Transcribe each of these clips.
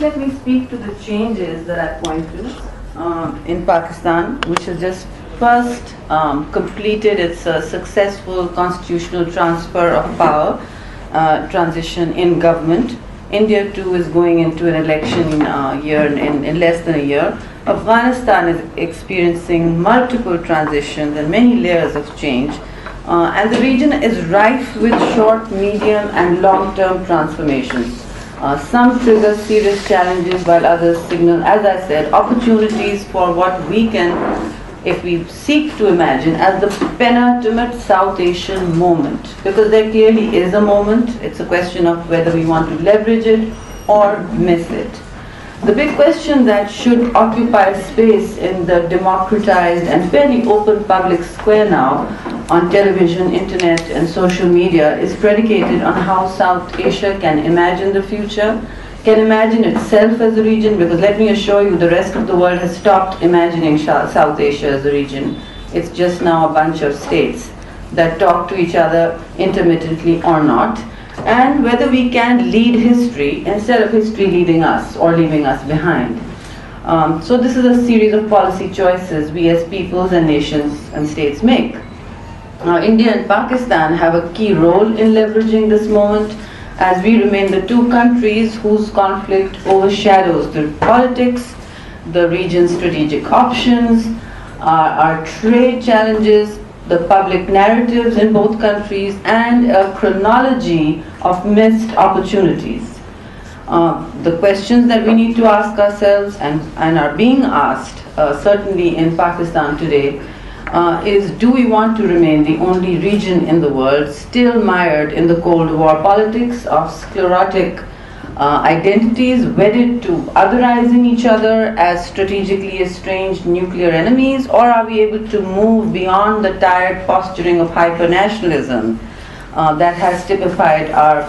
first let me speak to the changes that I point to in Pakistan, which has just first completed its successful constitutional transfer of power, transition in government. India too is going into an election year in less than a year. Afghanistan is experiencing multiple transitions and many layers of change. And the region is rife with short, medium and long-term transformations. Some trigger serious challenges while others signal, as I said, opportunities for what we can, if we seek to imagine, as the penultimate South Asian moment. Because there clearly is a moment. It's a question of whether we want to leverage it or miss it. The big question that should occupy space in the democratized and fairly open public square now on television, internet and social media is predicated on how South Asia can imagine the future, can imagine itself as a region, because let me assure you the rest of the world has stopped imagining South Asia as a region. It's just now a bunch of states that talk to each other intermittently or not, and whether we can lead history instead of history leading us or leaving us behind. So this is a series of policy choices we as peoples and nations and states make. India and Pakistan have a key role in leveraging this moment, as we remain the two countries whose conflict overshadows the politics, the region's strategic options, our trade challenges, the public narratives in both countries, and a chronology of missed opportunities. The questions that we need to ask ourselves and are being asked, certainly in Pakistan today, is, do we want to remain the only region in the world still mired in the Cold War politics of sclerotic identities wedded to otherizing each other as strategically estranged nuclear enemies, or are we able to move beyond the tired posturing of hyper-nationalism that has typified our,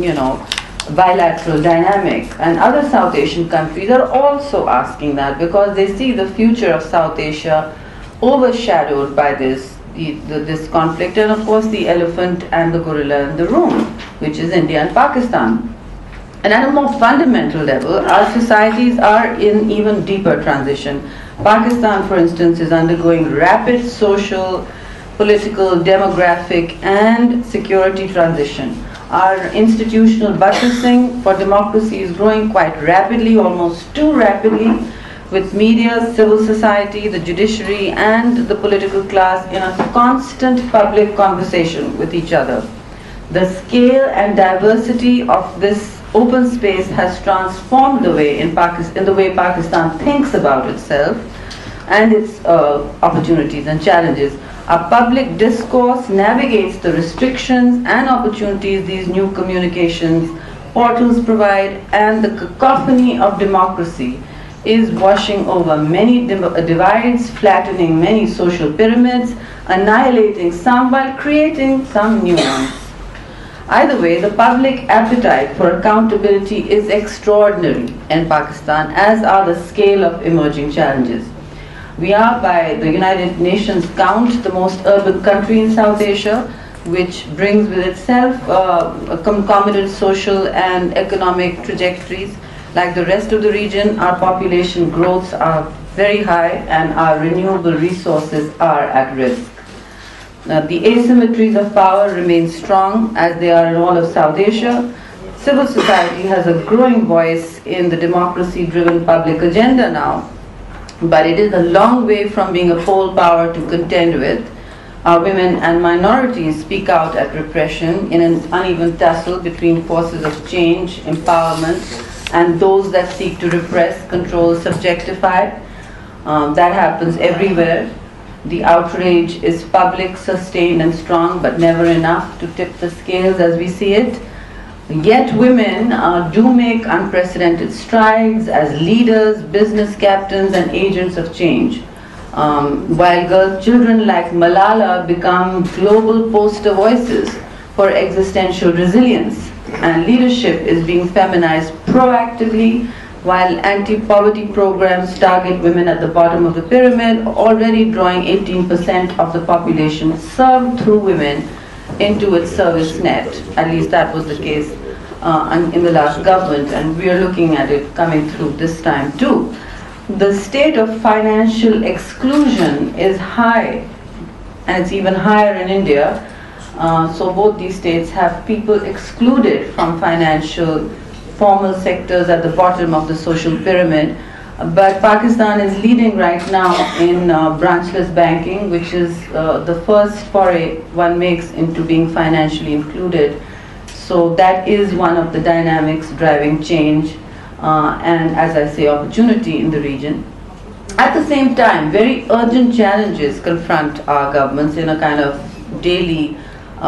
bilateral dynamic? And other South Asian countries are also asking that, because they see the future of South Asia overshadowed by this conflict, and of course the elephant and the gorilla in the room, which is India and Pakistan. And at a more fundamental level, our societies are in even deeper transition. Pakistan, for instance, is undergoing rapid social, political, demographic, and security transition. Our institutional buttressing for democracy is growing quite rapidly, almost too rapidly, with media, civil society, the judiciary, and the political class in a constant public conversation with each other. The scale and diversity of this open space has transformed the way in the way Pakistan thinks about itself and its opportunities and challenges. Our public discourse navigates the restrictions and opportunities these new communications portals provide, and the cacophony of democracy is washing over many divides, flattening many social pyramids, annihilating some while creating some new ones. Either way, the public appetite for accountability is extraordinary in Pakistan, as are the scale of emerging challenges. We are, by the United Nations count, the most urban country in South Asia, which brings with itself concomitant social and economic trajectories. Like the rest of the region, our population growths are very high and our renewable resources are at risk. The asymmetries of power remain strong, as they are in all of South Asia. Civil society has a growing voice in the democracy-driven public agenda now, but it is a long way from being a pole power to contend with. Our women and minorities speak out at repression in an uneven tussle between forces of change, empowerment, and those that seek to repress, control, subjectify. That happens everywhere. The outrage is public, sustained and strong, but never enough to tip the scales as we see it. Yet women do make unprecedented strides as leaders, business captains and agents of change. While children like Malala become global poster voices for existential resilience, and leadership is being feminized proactively, while anti-poverty programs target women at the bottom of the pyramid, already drawing 18% of the population served through women into its service net. At least that was the case in the last government, and we are looking at it coming through this time too. The state of financial exclusion is high, and it's even higher in India. So both these states have people excluded from financial formal sectors at the bottom of the social pyramid. But Pakistan is leading right now in branchless banking, which is the first foray one makes into being financially included. So that is one of the dynamics driving change and, as I say, opportunity in the region. At the same time, very urgent challenges confront our governments in a kind of daily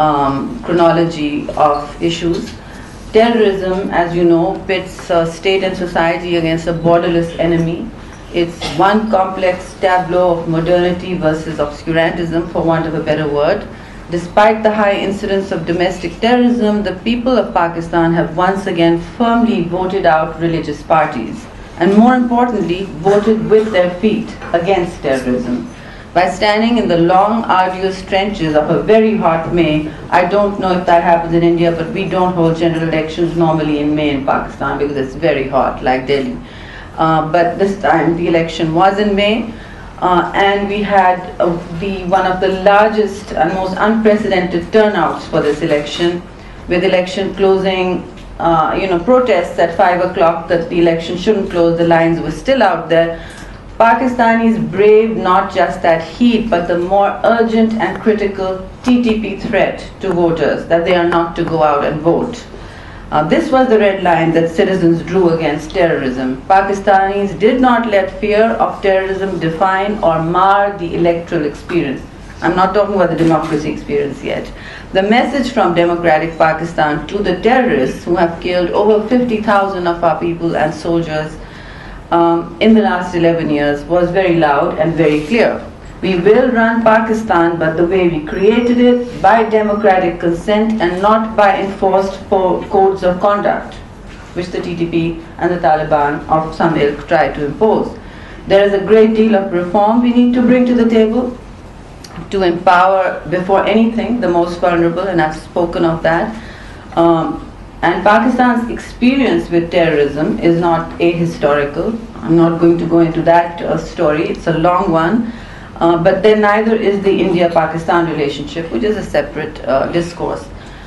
chronology of issues. Terrorism, as you know, pits state and society against a borderless enemy. It's one complex tableau of modernity versus obscurantism, for want of a better word. Despite the high incidence of domestic terrorism, the people of Pakistan have once again firmly voted out religious parties, and more importantly, voted with their feet against terrorism. By standing in the long, arduous trenches of a very hot May. I don't know if that happens in India, but we don't hold general elections normally in May in Pakistan because it's very hot, like Delhi. But this time the election was in May, and we had one of the largest and most unprecedented turnouts for this election, with election closing, protests at 5 o'clock that the election shouldn't close, the lines were still out there. Pakistanis braved not just that heat, but the more urgent and critical TTP threat to voters, that they are not to go out and vote. This was the red line that citizens drew against terrorism. Pakistanis did not let fear of terrorism define or mar the electoral experience. I'm not talking about the democracy experience yet. The message from democratic Pakistan to the terrorists who have killed over 50,000 of our people and soldiers in the last 11 years was very loud and very clear. We will run Pakistan, but the way we created it, by democratic consent and not by enforced codes of conduct, which the TTP and the Taliban of some ilk try to impose. There is a great deal of reform we need to bring to the table to empower, before anything, the most vulnerable, and I've spoken of that. And Pakistan's experience with terrorism is not ahistorical. I'm not going to go into that story. It's a long one. But then neither is the India-Pakistan relationship, which is a separate discourse.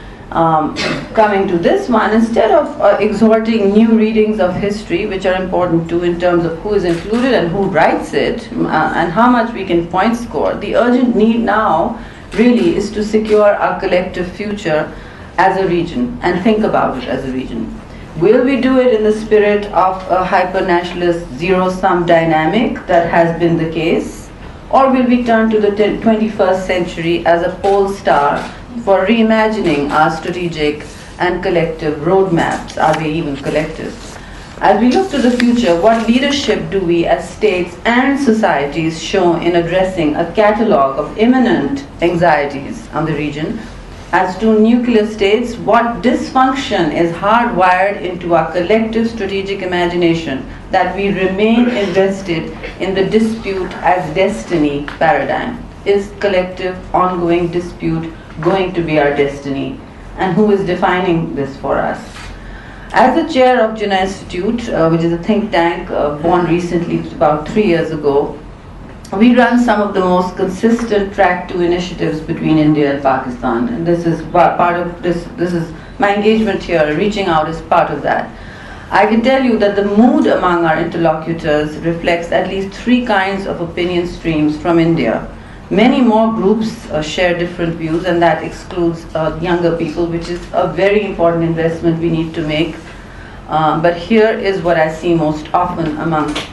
Coming to this one, instead of exhorting new readings of history, which are important too in terms of who is included and who writes it, and how much we can point score, the urgent need now really is to secure our collective future as a region and think about it as a region. Will we do it in the spirit of a hyper-nationalist zero-sum dynamic that has been the case? Or will we turn to the 21st century as a pole star for reimagining our strategic and collective roadmaps? Are they even collective? As we look to the future, what leadership do we as states and societies show in addressing a catalogue of imminent anxieties on the region? As to nuclear states, what dysfunction is hardwired into our collective strategic imagination that we remain invested in the dispute as destiny paradigm? Is collective ongoing dispute going to be our destiny? And who is defining this for us? As the chair of Jinnah Institute, which is a think tank born recently, about 3 years ago, we run some of the most consistent track 2 initiatives between India and Pakistan, and this is part of this is my engagement here. Reaching out is part of that. I can tell you that the mood among our interlocutors reflects at least 3 kinds of opinion streams from India. Many more groups share different views, and that excludes younger people, which is a very important investment we need to make. But here is what I see most often amongst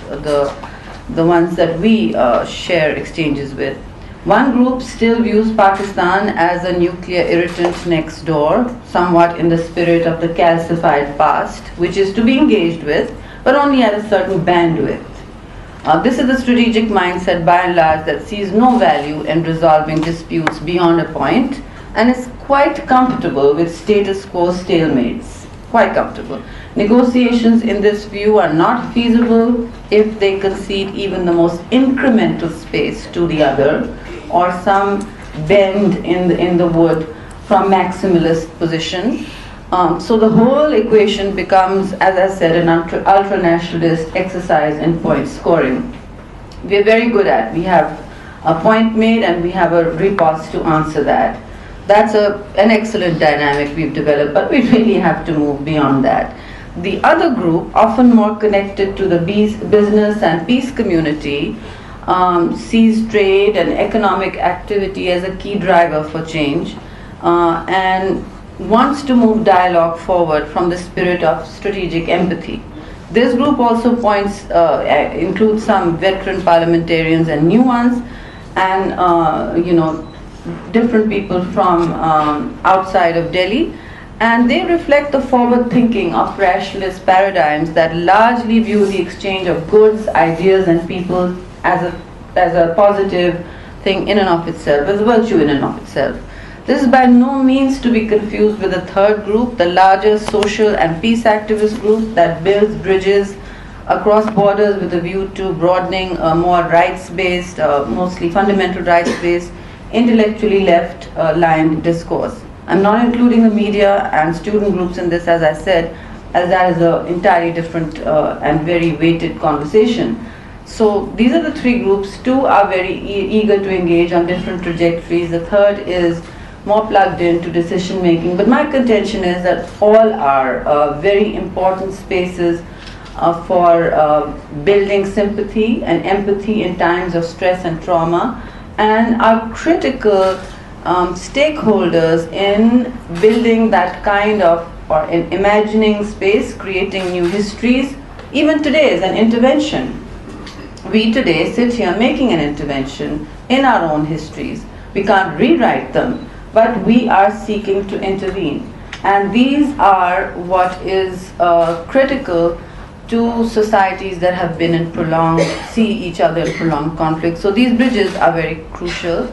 the ones that we share exchanges with. One group still views Pakistan as a nuclear irritant next door, somewhat in the spirit of the calcified past, which is to be engaged with, but only at a certain bandwidth. This is the strategic mindset by and large that sees no value in resolving disputes beyond a point and is quite comfortable with status quo stalemates. Quite comfortable. Negotiations in this view are not feasible if they concede even the most incremental space to the other, or some bend in the wood from maximalist position. So the whole equation becomes, as I said, an ultra-nationalist exercise in point scoring. We're very good at. We have a point made and we have a riposte to answer that. That's an excellent dynamic we've developed, but we really have to move beyond that. The other group, often more connected to the business and peace community, sees trade and economic activity as a key driver for change, and wants to move dialogue forward from the spirit of strategic empathy. This group also includes some veteran parliamentarians and new ones, and different people from outside of Delhi, and they reflect the forward thinking of rationalist paradigms that largely view the exchange of goods, ideas, and people as a positive thing in and of itself, as a virtue in and of itself. This is by no means to be confused with the third group, the larger social and peace activist group that builds bridges across borders with a view to broadening a more rights-based, mostly fundamental rights-based, intellectually left-lined discourse. I'm not including the media and student groups in this, as I said, as that is an entirely different and very weighted conversation. So these are the three groups. Two are very eager to engage on different trajectories. The third is more plugged into decision making. But my contention is that all are very important spaces for building sympathy and empathy in times of stress and trauma, and are critical stakeholders in building that kind of, or in imagining space, creating new histories. Even today is an intervention. We today sit here making an intervention in our own histories. We can't rewrite them, but we are seeking to intervene. And these are what is critical to societies that have been in see each other in prolonged conflict. So these bridges are very crucial,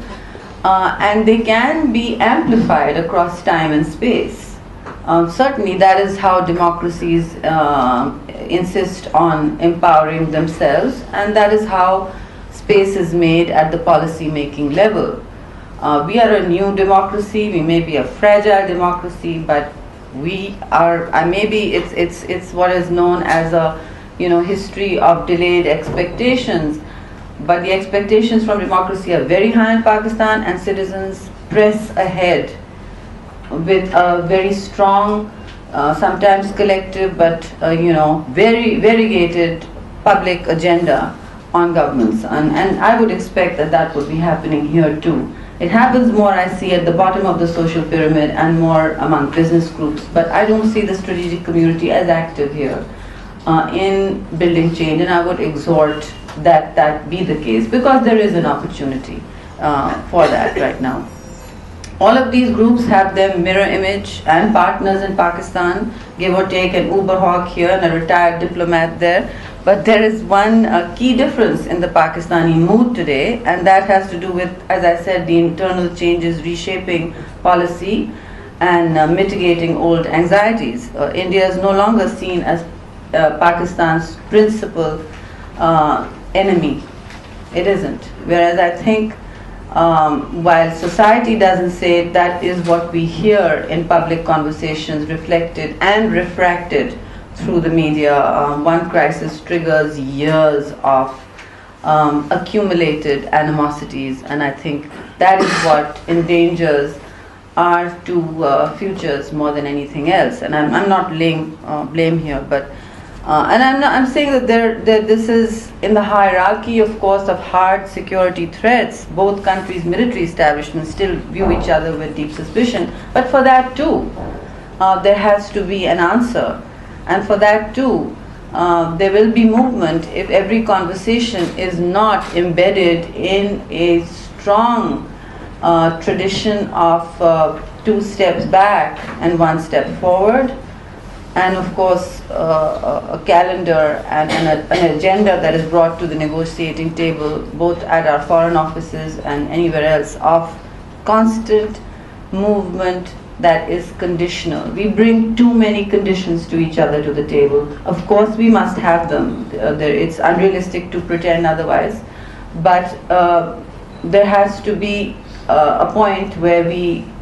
and they can be amplified across time and space. Certainly that is how democracies insist on empowering themselves, and that is how space is made at the policy making level. We are a new democracy, we may be a fragile democracy, but we are, maybe it's what is known as a history of delayed expectations, but the expectations from democracy are very high in Pakistan, and citizens press ahead with a very strong, sometimes collective, but very variegated public agenda on governments, and I would expect that would be happening here too. It happens more, I see, at the bottom of the social pyramid and more among business groups, but I don't see the strategic community as active here in building change, and I would exhort that be the case, because there is an opportunity for that right now. All of these groups have their mirror image and partners in Pakistan, give or take an Uber hawk here and a retired diplomat there. But there is one key difference in the Pakistani mood today, and that has to do with, as I said, the internal changes reshaping policy and mitigating old anxieties. India is no longer seen as Pakistan's principal enemy. It isn't. Whereas I think while society doesn't say it, that is what we hear in public conversations, reflected and refracted through the media. One crisis triggers years of accumulated animosities, and I think that is what endangers our two futures more than anything else. And I'm not laying blame here, but and I'm saying that this is in the hierarchy, of course, of hard security threats. Both countries' military establishments still view each other with deep suspicion, but for that too, there has to be an answer. And for that too, there will be movement if every conversation is not embedded in a strong tradition of 2 steps back and 1 step forward, and of course a calendar and an agenda that is brought to the negotiating table, both at our foreign offices and anywhere else, of constant movement that is conditional. We bring too many conditions to each other to the table. Of course we must have them. It's unrealistic to pretend otherwise, but there has to be a point where we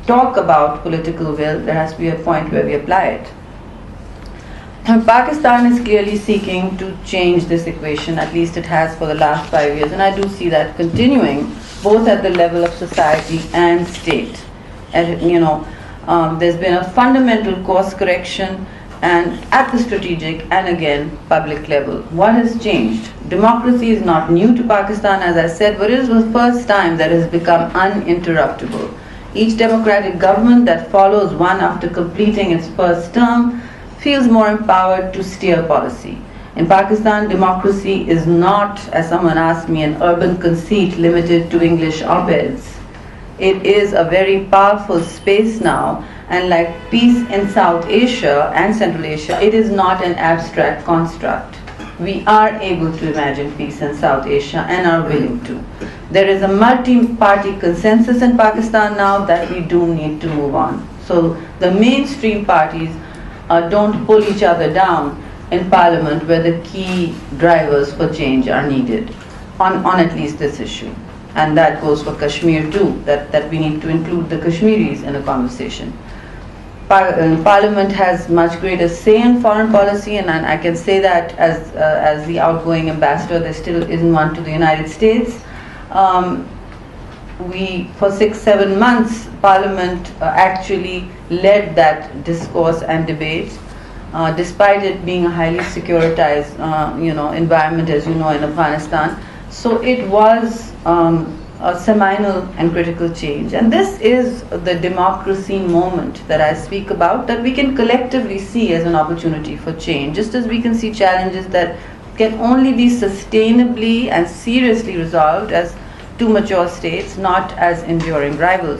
talk about political will, there has to be a point where we apply it. And Pakistan is clearly seeking to change this equation, at least it has for the last 5 years, and I do see that continuing, both at the level of society and state. And, there's been a fundamental course correction, and at the strategic and again public level. What has changed? Democracy is not new to Pakistan, as I said, but it is the first time that it has become uninterruptible. Each democratic government that follows one after completing its first term feels more empowered to steer policy. In Pakistan, democracy is not, as someone asked me, an urban conceit limited to English op-eds. It is a very powerful space now, and like peace in South Asia and Central Asia, it is not an abstract construct. We are able to imagine peace in South Asia and are willing to. There is a multi-party consensus in Pakistan now that we do need to move on. So the mainstream parties don't pull each other down in parliament, where the key drivers for change are needed on at least this issue. And that goes for Kashmir too, that we need to include the Kashmiris in a conversation. Parliament has much greater say in foreign policy, and I can say that as the outgoing ambassador, there still isn't one to the United States. For 6-7 months, Parliament actually led that discourse and debate, despite it being a highly securitized, environment, as you know, in Afghanistan. So it was a seminal and critical change. And this is the democracy moment that I speak about, that we can collectively see as an opportunity for change, just as we can see challenges that can only be sustainably and seriously resolved as two mature states, not as enduring rivals.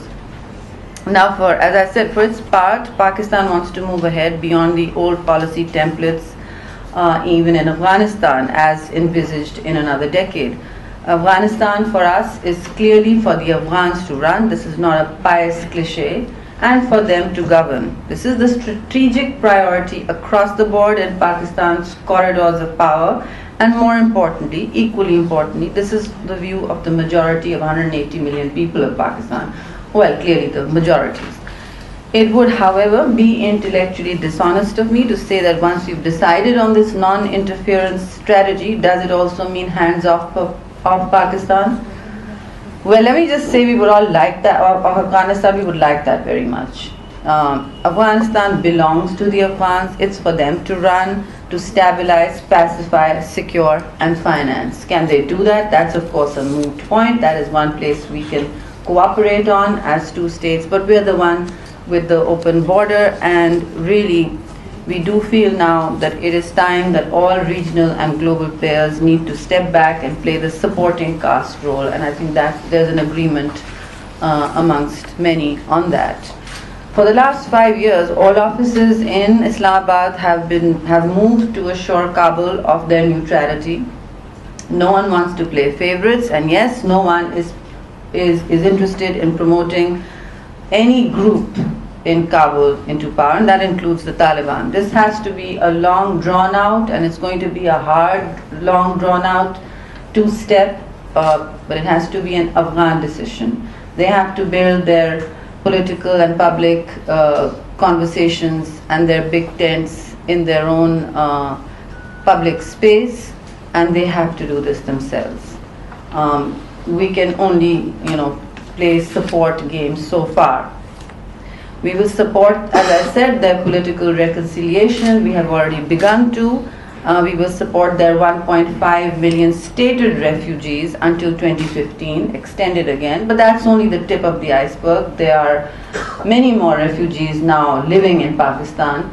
Now, as I said, for its part, Pakistan wants to move ahead beyond the old policy templates, even in Afghanistan, as envisaged in another decade. Afghanistan for us is clearly for the Afghans to run. This is not a pious cliche, and for them to govern. This is the strategic priority across the board in Pakistan's corridors of power, and more importantly, equally importantly, this is the view of the majority of 180 million people of Pakistan. Well, clearly the majorities. It would, however, be intellectually dishonest of me to say that once we've decided on this non-interference strategy, does it also mean hands off of Pakistan? Well, let me just say we would all like that, of Afghanistan, we would like that very much. Afghanistan belongs to the Afghans. It's for them to run, to stabilize, pacify, secure, and finance. Can they do that? That's of course a moot point. That is one place we can cooperate on as two states, but we're the one with the open border, and really we do feel now that it is time that all regional and global players need to step back and play the supporting cast role, and I think that there's an agreement amongst many on that. For the last 5 years, all offices in Islamabad have moved to assure Kabul of their neutrality. No one wants to play favorites, and yes, no one is interested in promoting any group in Kabul into power, and that includes the Taliban. This has to be a long drawn out, and it's going to be a hard, long drawn out two-step, but it has to be an Afghan decision. They have to build their political and public conversations and their big tents in their own public space, and they have to do this themselves. We can only, play support games so far. We will support, as I said, their political reconciliation. We have already begun to. We will support their 1.5 million stated refugees until 2015, extended again, but that's only the tip of the iceberg. There are many more refugees now living in Pakistan,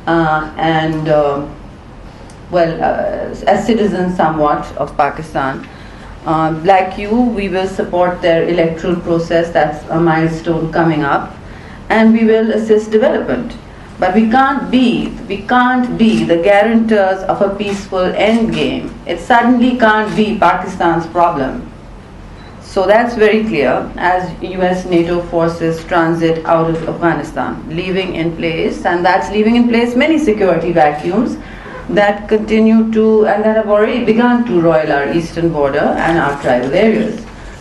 as citizens somewhat of Pakistan. Like you, we will support their electoral process. That's a milestone coming up. And we will assist development. But we can't be the guarantors of a peaceful end game. It suddenly can't be Pakistan's problem. So that's very clear as US NATO forces transit out of Afghanistan, leaving in place, and that's leaving in place many security vacuums that continue to, and that have already begun to roil our eastern border and our tribal areas. That's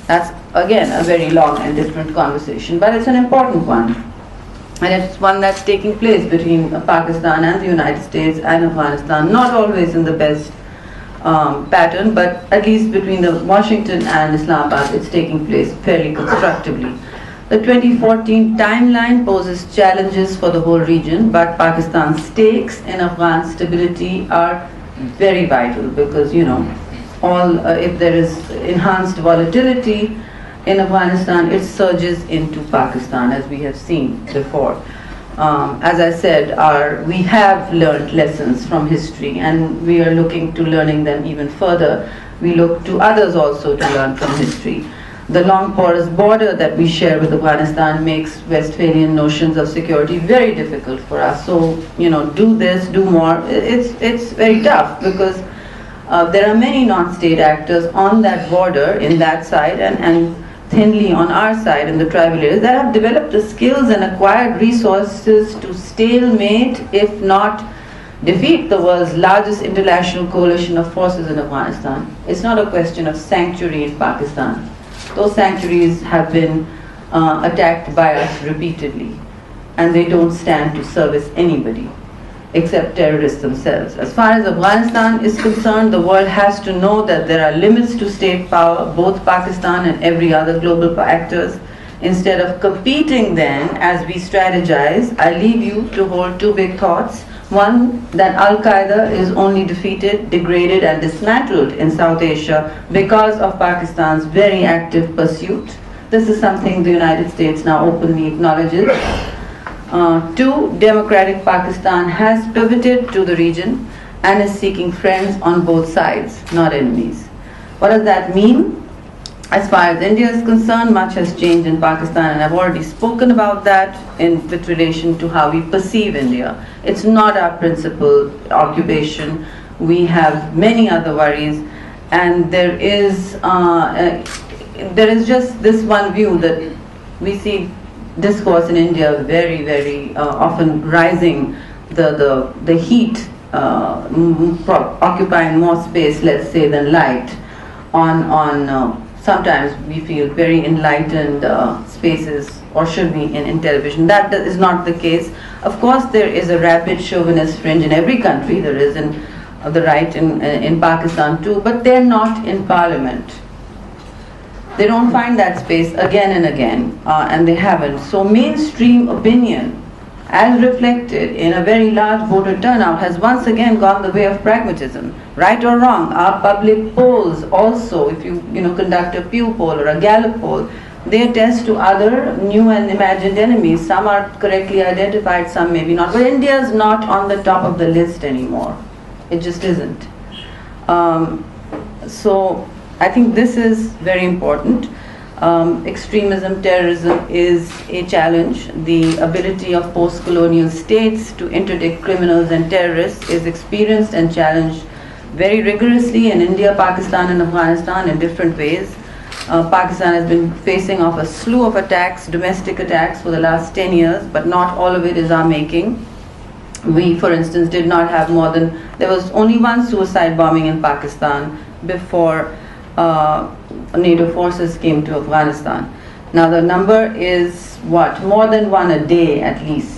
again, a very long and different conversation, but it's an important one. And it's one that's taking place between Pakistan and the United States and Afghanistan, not always in the best pattern, but at least between the Washington and Islamabad, it's taking place fairly constructively. The 2014 timeline poses challenges for the whole region, but Pakistan's stakes in Afghan stability are very vital because, you know, if there is enhanced volatility in Afghanistan, it surges into Pakistan, as we have seen before. As I said, we have learned lessons from history, and we are looking to learning them even further. We look to others also to learn from history. The long porous border that we share with Afghanistan makes Westphalian notions of security very difficult for us. So, you know, do this, do more. It's very tough because there are many non-state actors on that border in that side and thinly on our side in the tribal areas that have developed the skills and acquired resources to stalemate, if not defeat, the world's largest international coalition of forces in Afghanistan. It's not a question of sanctuary in Pakistan. Those sanctuaries have been attacked by us repeatedly, and they don't stand to service anybody except terrorists themselves. As far as Afghanistan is concerned, the world has to know that there are limits to state power, both Pakistan and every other global actors. Instead of competing then, as we strategize, I leave you to hold two big thoughts. One, that Al-Qaeda is only defeated, degraded and dismantled in South Asia because of Pakistan's very active pursuit. This is something the United States now openly acknowledges. Two, democratic Pakistan has pivoted to the region and is seeking friends on both sides, not enemies. What does that mean? As far as India is concerned, much has changed in Pakistan, and I've already spoken about that with relation to how we perceive India. It's not our principal occupation. We have many other worries, and there is just this one view that we see discourse in India very, very often rising, the heat occupying more space, let's say, than light on sometimes we feel very enlightened spaces, or should be in television. That is not the case. Of course, there is a rapid chauvinist fringe in every country. There is in the right in Pakistan too, but they're not in parliament. They don't find that space again and again, and they haven't. So mainstream opinion, as reflected in a very large voter turnout, has once again gone the way of pragmatism. Right or wrong, our public polls also, if you conduct a Pew poll or a Gallup poll, they attest to other new and imagined enemies. Some are correctly identified, some maybe not. But India is not on the top of the list anymore. It just isn't. So I think this is very important. Extremism, terrorism is a challenge. The ability of post-colonial states to interdict criminals and terrorists is experienced and challenged very rigorously in India, Pakistan and Afghanistan in different ways. Pakistan has been facing off a slew of attacks, domestic attacks, for the last 10 years, but not all of it is our making. We, for instance, did not have more than, there was only one suicide bombing in Pakistan before NATO forces came to Afghanistan. Now the number is what? More than one a day at least.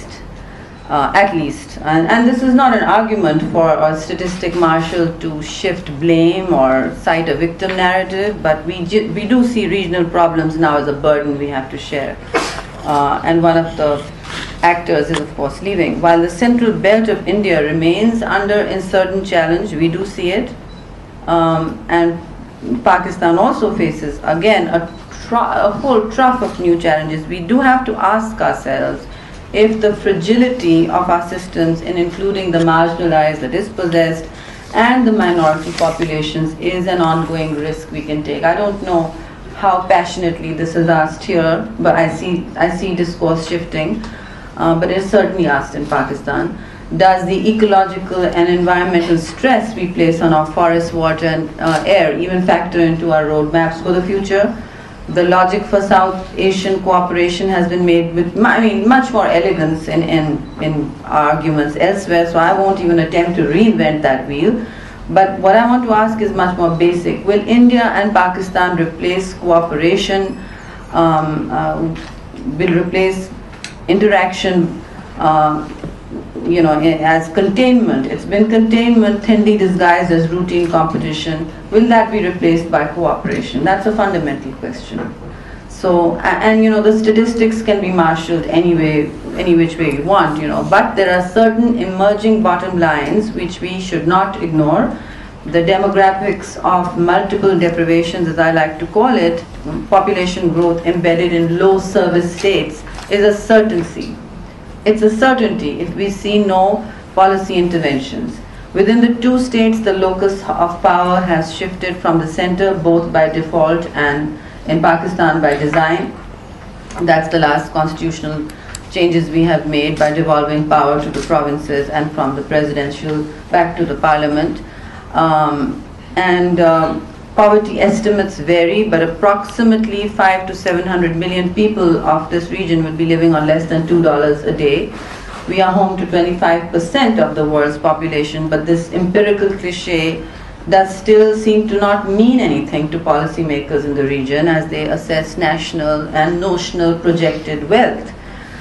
And this is not an argument for a statistic marshal to shift blame or cite a victim narrative, but we do see regional problems now as a burden we have to share. And one of the actors is of course leaving. While the central belt of India remains under insurgent challenge, we do see it. And Pakistan also faces, again, a whole trough of new challenges. We do have to ask ourselves if the fragility of our systems in including the marginalized, the dispossessed, and the minority populations is an ongoing risk we can take. I don't know how passionately this is asked here, but I see discourse shifting, but it's certainly asked in Pakistan. Does the ecological and environmental stress we place on our forests, water, and air even factor into our roadmaps for the future? The logic for South Asian cooperation has been made with, much more elegance in arguments elsewhere, so I won't even attempt to reinvent that wheel. But what I want to ask is much more basic. Will India and Pakistan replace cooperation, will replace interaction, as containment? It's been containment thinly disguised as routine competition. Will that be replaced by cooperation? That's a fundamental question. So, and the statistics can be marshaled any which way you want, but there are certain emerging bottom lines which we should not ignore. The demographics of multiple deprivations, as I like to call it, population growth embedded in low service states, is a certainty. It's a certainty if we see no policy interventions. Within the two states, the locus of power has shifted from the center, both by default and in Pakistan by design. That's the last constitutional changes we have made, by devolving power to the provinces and from the presidential back to the parliament. Poverty estimates vary, but approximately 500 to 700 million people of this region will be living on less than $2 a day. We are home to 25% of the world's population, but this empirical cliche does still seem to not mean anything to policymakers in the region as they assess national and notional projected wealth.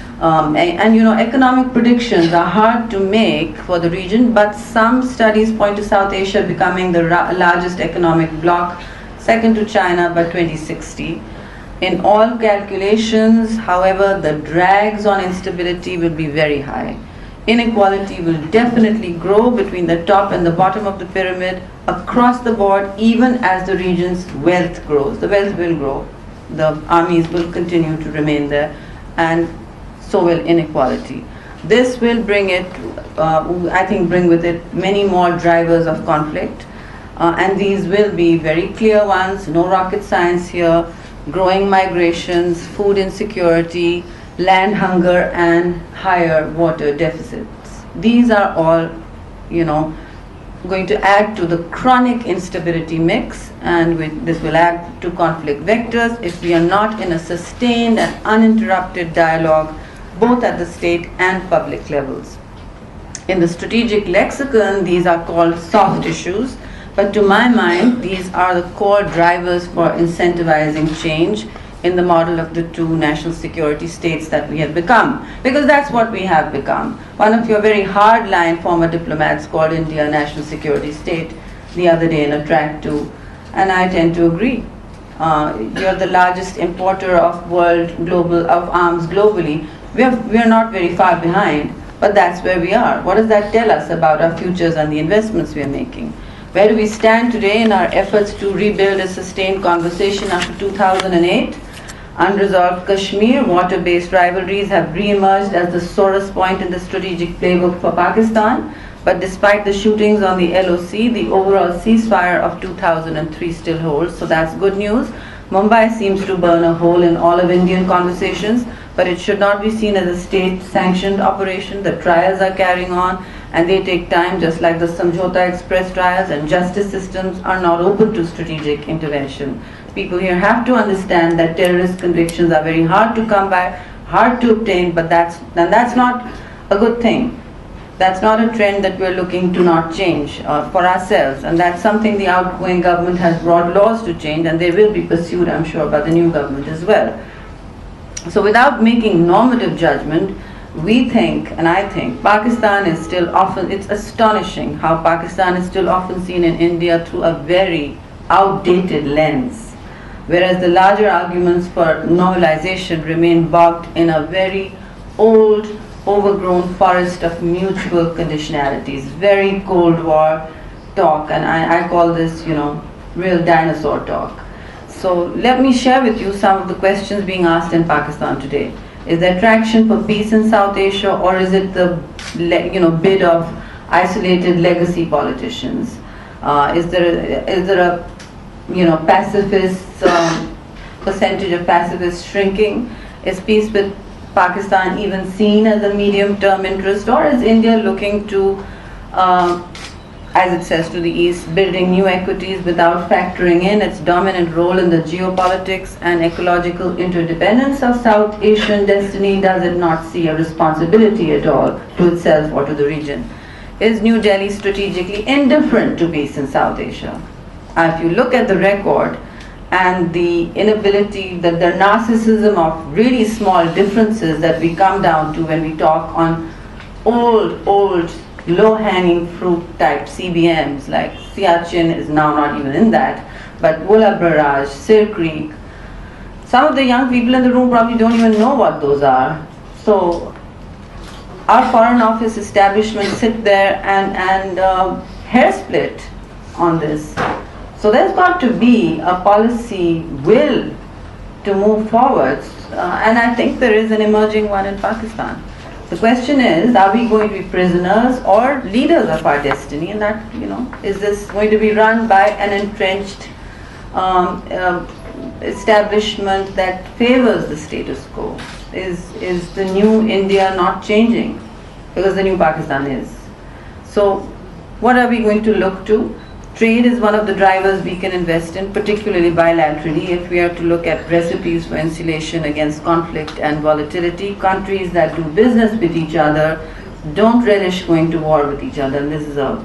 Economic predictions are hard to make for the region, but some studies point to South Asia becoming the largest economic bloc, second to China by 2060. In all calculations, however, the drags on instability will be very high. Inequality will definitely grow between the top and the bottom of the pyramid across the board, even as the region's wealth grows. The wealth will grow. The armies will continue to remain there, and so will inequality. This will bring with it many more drivers of conflict, and these will be very clear ones, no rocket science here: growing migrations, food insecurity, land hunger, and higher water deficits. These are all, going to add to the chronic instability mix, and this will add to conflict vectors if we are not in a sustained and uninterrupted dialogue, both at the state and public levels. In the strategic lexicon, these are called soft issues, but to my mind, these are the core drivers for incentivizing change in the model of the two national security states that we have become, because that's what we have become. One of your very hardline former diplomats called India a national security state the other day in a track too, and I tend to agree. You're the largest importer of arms globally. We are not very far behind, but that's where we are. What does that tell us about our futures and the investments we are making? Where do we stand today in our efforts to rebuild a sustained conversation after 2008? Unresolved Kashmir, water-based rivalries have re-emerged as the sorest point in the strategic playbook for Pakistan. But despite the shootings on the LOC, the overall ceasefire of 2003 still holds, so that's good news. Mumbai seems to burn a hole in all of Indian conversations, but it should not be seen as a state-sanctioned operation. The trials are carrying on, and they take time, just like the Samjhota Express trials, and justice systems are not open to strategic intervention. People here have to understand that terrorist convictions are very hard to come by, hard to obtain, but that's not a good thing. That's not a trend that we're looking to not change for ourselves, and that's something the outgoing government has brought laws to change, and they will be pursued, I'm sure, by the new government as well. So without making normative judgment, we think, and I think, Pakistan is still often, it's astonishing how Pakistan is still often seen in India through a very outdated lens, whereas the larger arguments for normalization remain bogged in a very old, overgrown forest of mutual conditionalities, very Cold War talk, and I call this, real dinosaur talk. So let me share with you some of the questions being asked in Pakistan today. Is there traction for peace in South Asia, or is it the bid of isolated legacy politicians? Is there a pacifist percentage of pacifists shrinking? Is peace with Pakistan even seen as a medium-term interest, or is India looking to, as it says to the east, building new equities without factoring in its dominant role in the geopolitics and ecological interdependence of South Asian destiny? Does it not see a responsibility at all to itself or to the region? is New Delhi strategically indifferent to peace in South Asia? If you look at the record and the inability, the narcissism of really small differences that we come down to when we talk on old, low-hanging fruit type CBMs, like Siachen is now not even in that, but Wula Barrage, Sir Creek. Some of the young people in the room probably don't even know what those are. So our Foreign Office establishment sit there and hair split on this. So there's got to be a policy will to move forward, and I think there is an emerging one in Pakistan. The question is, are we going to be prisoners or leaders of our destiny? And that, is this going to be run by an entrenched establishment that favors the status quo? Is the new India not changing? Because the new Pakistan is. So what are we going to look to? Trade is one of the drivers we can invest in, particularly bilaterally. If we are to look at recipes for insulation against conflict and volatility, countries that do business with each other don't relish going to war with each other. And this is a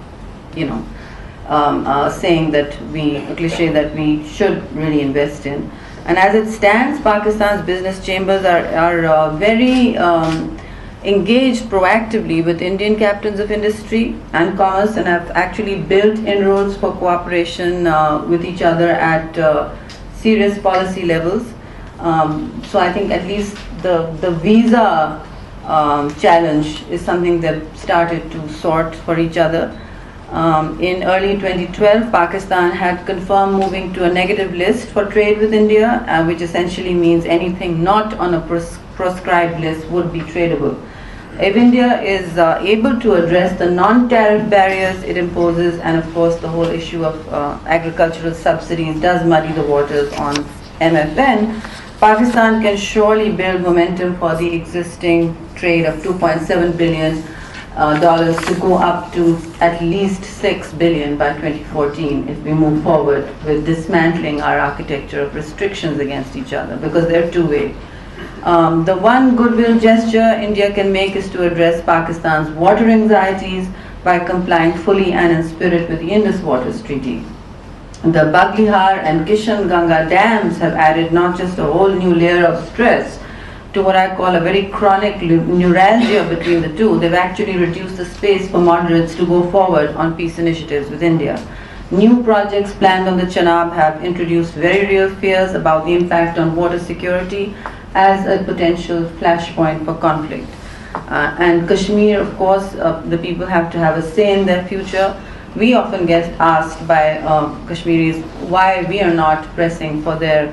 saying that a cliche that we should really invest in. And as it stands, Pakistan's business chambers are very engaged proactively with Indian captains of industry and commerce, and have actually built inroads for cooperation with each other at serious policy levels. So I think at least the visa challenge is something they've started to sort for each other. In early 2012, Pakistan had confirmed moving to a negative list for trade with India, which essentially means anything not on a proscribed list would be tradable. If India is able to address the non-tariff barriers it imposes, and of course the whole issue of agricultural subsidies does muddy the waters on MFN, Pakistan can surely build momentum for the existing trade of $2.7 billion to go up to at least $6 billion by 2014 if we move forward with dismantling our architecture of restrictions against each other, because they're two-way. The one goodwill gesture India can make is to address Pakistan's water anxieties by complying fully and in spirit with the Indus Waters Treaty. The Baglihar and Kishan Ganga dams have added not just a whole new layer of stress to what I call a very chronic neuralgia between the two. They've actually reduced the space for moderates to go forward on peace initiatives with India. New projects planned on the Chenab have introduced very real fears about the impact on water security as a potential flashpoint for conflict. And Kashmir, of course, the people have to have a say in their future. We often get asked by Kashmiris why we are not pressing for their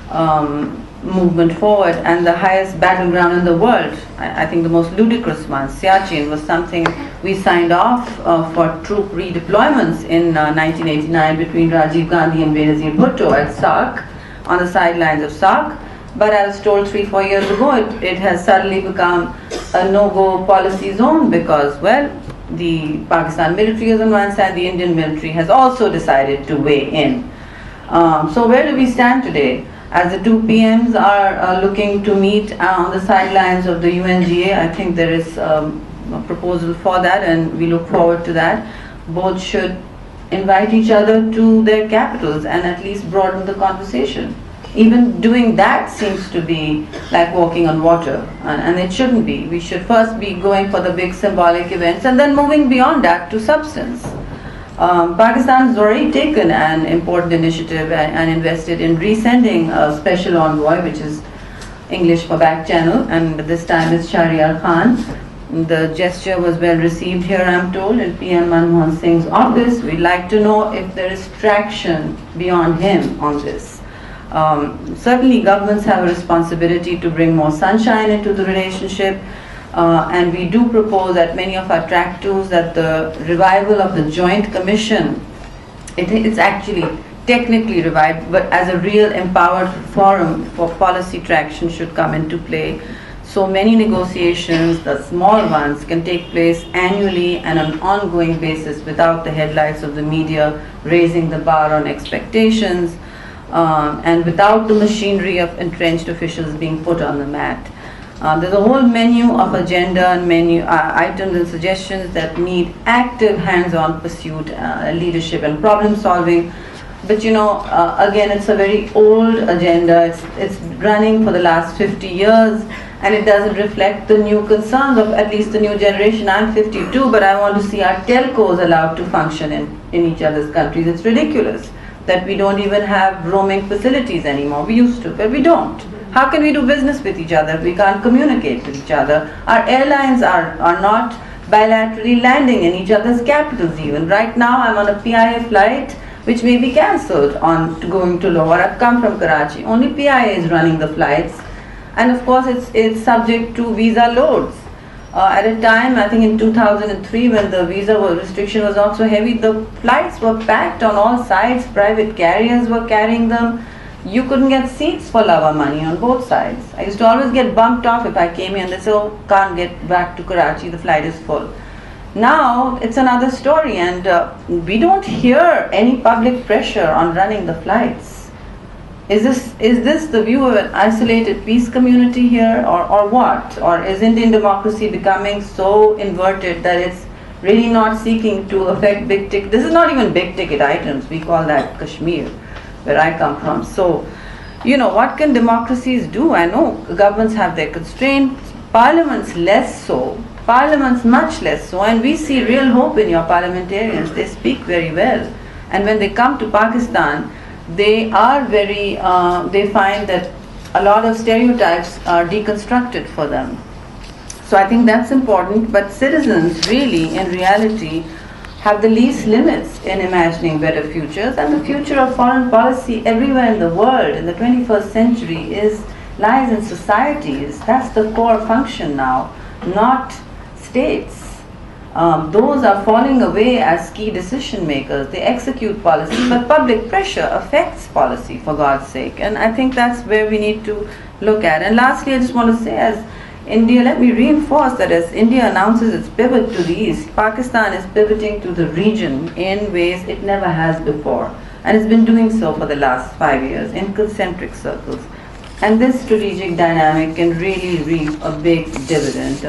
movement forward, and the highest battleground in the world, I think the most ludicrous one, Siachen, was something we signed off for troop redeployments in 1989 between Rajiv Gandhi and Benazir Bhutto at SARC, on the sidelines of SARC. But I was told 3-4 years ago it has suddenly become a no-go policy zone because, well, the Pakistan military is on one side, the Indian military has also decided to weigh in. So where do we stand today? As the two PMs are looking to meet on the sidelines of the UNGA, I think there is a proposal for that, and we look forward to that. Both should invite each other to their capitals and at least broaden the conversation. Even doing that seems to be like walking on water, and it shouldn't be. We should first be going for the big symbolic events and then moving beyond that to substance. Pakistan has already taken an important initiative and invested in resending a special envoy, which is English for back channel, and this time it's Shahryar Khan. The gesture was well received here, I'm told, in PM Manmohan Singh's office. We'd like to know if there is traction beyond him on this. Certainly governments have a responsibility to bring more sunshine into the relationship. And we do propose at many of our track tools that the revival of the Joint Commission, it's actually technically revived, but as a real empowered forum for policy traction should come into play. So many negotiations, the small ones, can take place annually and on an ongoing basis without the headlights of the media raising the bar on expectations, and without the machinery of entrenched officials being put on the mat. There's a whole menu of agenda and menu items and suggestions that need active hands-on pursuit, leadership and problem solving. But again, it's a very old agenda. It's running for the last 50 years, and it doesn't reflect the new concerns of at least the new generation. I'm 52, but I want to see our telcos allowed to function in each other's countries. It's ridiculous that we don't even have roaming facilities anymore. We used to, but we don't. How can we do business with each other if we can't communicate with each other? Our airlines are not bilaterally landing in each other's capitals even. Right now I'm on a PIA flight which may be cancelled on going to Lahore. I've come from Karachi. Only PIA is running the flights. And of course it's subject to visa loads. At a time, I think in 2003, when the visa restriction was not so heavy, the flights were packed on all sides. Private carriers were carrying them. You couldn't get seats for love or money on both sides. I used to always get bumped off if I came here and they said, oh, can't get back to Karachi, the flight is full. Now it's another story, and we don't hear any public pressure on running the flights. Is this the view of an isolated peace community here, or what? Or is Indian democracy becoming so inverted that it's really not seeking to affect big ticket? This is not even big ticket items. We call that Kashmir, where I come from. So, what can democracies do? I know governments have their constraints, parliaments less so, parliaments much less so, and we see real hope in your parliamentarians. They speak very well. And when they come to Pakistan, they are they find that a lot of stereotypes are deconstructed for them. So I think that's important, but citizens really, in reality, have the least limits in imagining better futures, and the future of foreign policy everywhere in the world in the 21st century lies in societies. That's the core function now, not states. Those are falling away as key decision makers. They execute policy, but public pressure affects policy, for God's sake. And I think that's where we need to look at. And lastly, I just want to say, as India, let me reinforce that as India announces its pivot to the east, Pakistan is pivoting to the region in ways it never has before. And it's been doing so for the last 5 years in concentric circles. And this strategic dynamic can really reap a big dividend.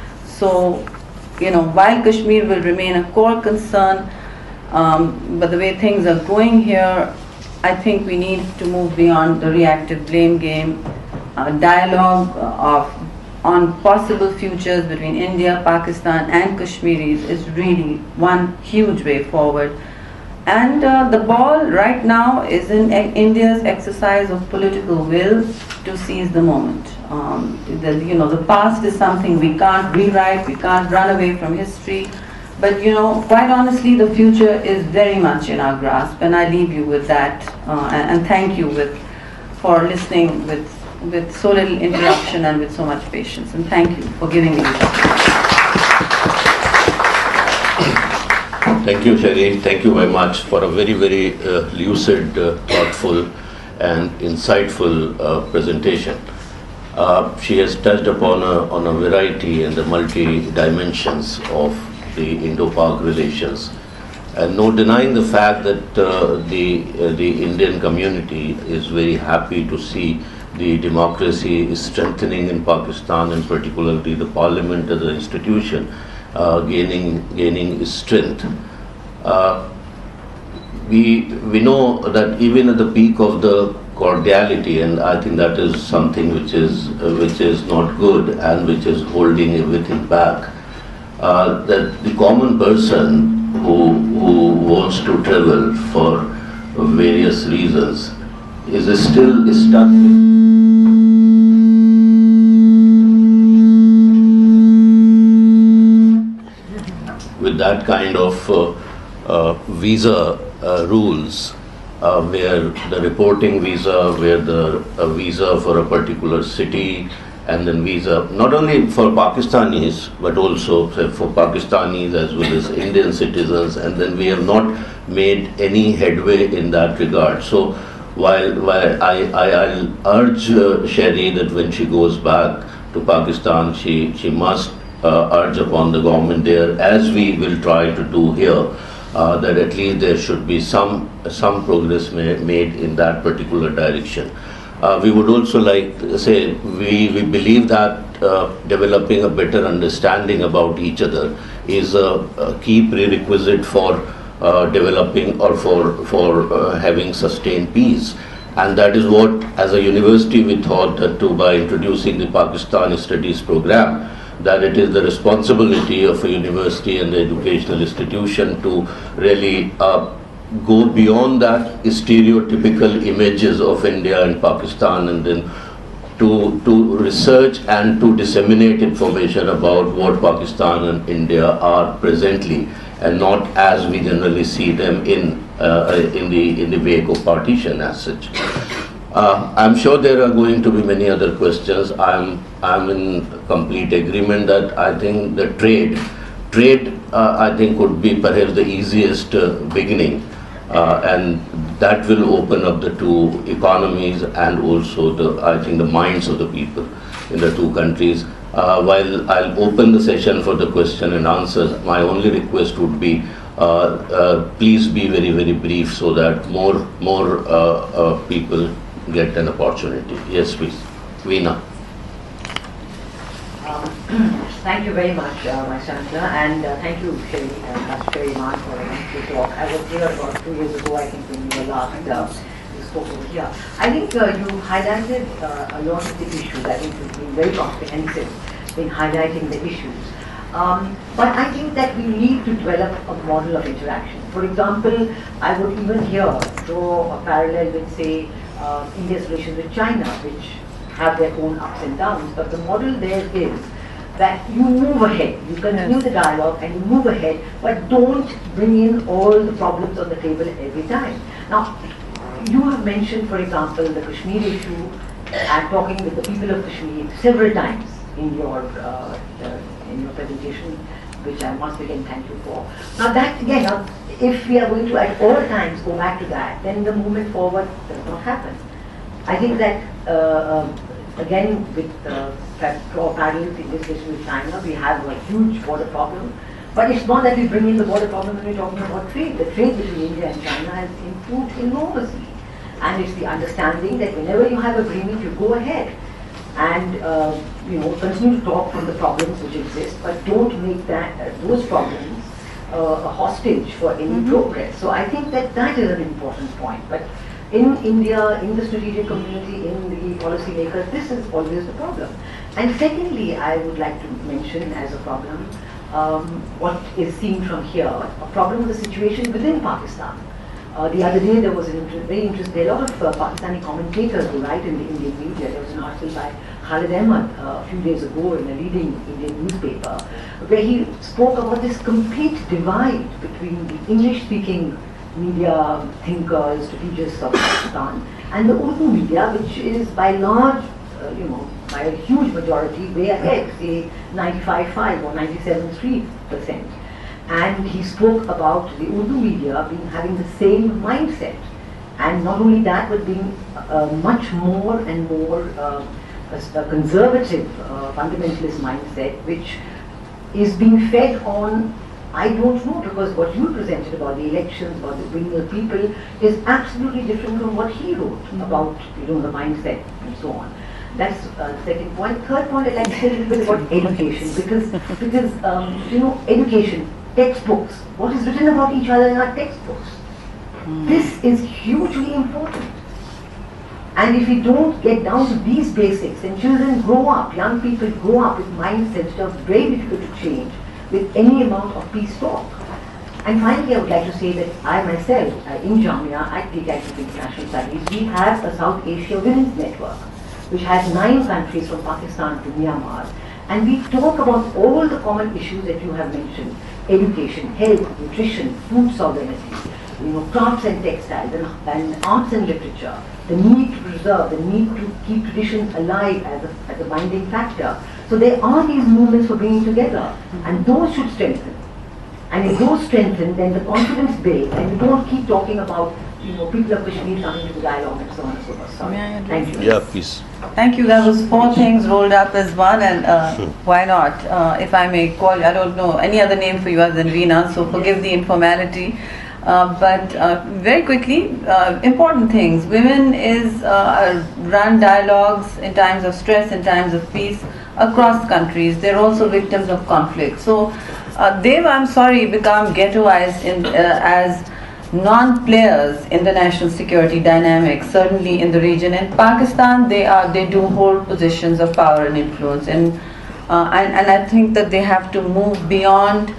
While Kashmir will remain a core concern, but the way things are going here, I think we need to move beyond the reactive blame game. Dialogue on possible futures between India, Pakistan and Kashmiris is really one huge way forward. And the ball right now is in India's exercise of political will to seize the moment. The past is something we can't rewrite, we can't run away from history. But quite honestly, the future is very much in our grasp, and I leave you with that. And thank you for listening with so little interruption and with so much patience. And thank you for giving me this opportunity. Thank you, Sherry. Thank you very much for a very, very lucid, thoughtful, and insightful presentation. She has touched upon a variety and the multi-dimensions of the Indo-Pak relations. And no denying the fact that the Indian community is very happy to see the democracy is strengthening in Pakistan, and particularly the parliament as an institution gaining strength. We know that even at the peak of the cordiality, and I think that is something which is not good and which is holding everything back, that the common person who wants to travel for various reasons is still stuck with that kind of visa rules, where the reporting visa, where the visa for a particular city, and then visa not only for Pakistanis but also for Pakistanis as well as Indian citizens, and then we have not made any headway in that regard. So while I'll urge Sherry that when she goes back to Pakistan, she must urge upon the government there, as we will try to do here, that at least there should be some progress made in that particular direction. We would also like to say we believe that developing a better understanding about each other is a key prerequisite for developing or for having sustained peace. And that is what, as a university, we thought that too, by introducing the Pakistan Studies program, that it is the responsibility of a university and the educational institution to really go beyond that stereotypical images of India and Pakistan, and then to research and to disseminate information about what Pakistan and India are presently, and not as we generally see them in the wake of partition as such. I'm sure there are going to be many other questions. I'm in complete agreement that I think the trade I think would be perhaps the easiest beginning, and that will open up the two economies and also I think the minds of the people in the two countries. While I'll open the session for the question and answers, my only request would be please be very, very brief so that more people get an opportunity. Yes, please. Veena. Thank you very much, Vice Chancellor, and thank you, Sherry and Master Sherry Mann, for the talk. I was here about 2 years ago, I think, when you were last you spoke over here. I think you highlighted a lot of the issues. I think you've been very comprehensive in highlighting the issues. But I think that we need to develop a model of interaction. For example, I would even here draw a parallel with, say, India's relations with China, which have their own ups and downs, but the model there is that you move ahead, you continue the dialogue and you move ahead, but don't bring in all the problems on the table every time. Now, you have mentioned, for example, the Kashmir issue and talking with the people of Kashmir several times in your presentation, which I once again thank you for. Now that again, if we are going to at all times go back to that, then the movement forward does not happen. I think that again, with parallels in this case with China, we have a huge border problem. But it's not that we bring in the border problem when we're talking about trade. The trade between India and China has improved enormously. And it's the understanding that whenever you have agreement, you go ahead and continue to talk from the problems which exist, but don't make those problems a hostage for any progress. So I think that that is an important point. But in India, in the strategic community, in the policymakers, this is always the problem. And secondly, I would like to mention as a problem what is seen from here, a problem with the situation within Pakistan. The other day there was very interesting, there are a lot of Pakistani commentators who write in the Indian media. There was an article by Khalid Ahmad a few days ago in a leading Indian newspaper where he spoke about this complete divide between the English-speaking media thinkers, strategists of Pakistan and the Urdu media, which is by large, by a huge majority way ahead, say 95.5 or 97.3%. And he spoke about the Urdu media having the same mindset, and not only that, but being much more and more a conservative fundamentalist mindset, which is being fed on, I don't know, because what you presented about the elections, about the bringing of people, is absolutely different from what he wrote about the mindset and so on. That's the second point. Third point, I'd like to say a little bit about education, because education, textbooks, what is written about each other in our textbooks. This is hugely important. And if we don't get down to these basics, then children grow up, young people grow up with mindsets that are very difficult to change with any amount of peace talk. And finally, I would like to say that I myself, in Jamia, at the Academy of International Studies, we have a South Asia Women's Network, which has 9 countries from Pakistan to Myanmar. And we talk about all the common issues that you have mentioned: education, health, nutrition, food sovereignty, crafts and textiles, and arts and literature, the need to preserve, the need to keep traditions alive as a binding factor. So there are these movements for bringing together, and those should strengthen. And if those strengthen, then the confidence builds, and we don't keep talking about people of Kashmir coming to the dialogue and so on and so forth. Sorry. Thank you. Yeah, please. Thank you. That was 4 things rolled up as one, and why not? If I may call, I don't know any other name for you other than Veena, so forgive the informality. But very quickly, important things. Women is run dialogues in times of stress, in times of peace across countries. They're also victims of conflict. So they've, I'm sorry, become ghettoized as non-players in the national security dynamics, certainly in the region. In Pakistan, they do hold positions of power and influence, and I think that they have to move beyond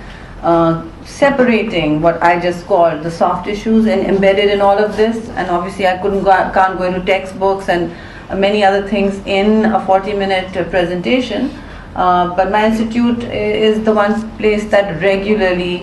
separating what I just called the soft issues and embedded in all of this. And obviously, I can't go into textbooks and many other things in a 40-minute presentation. But my institute is the one place that regularly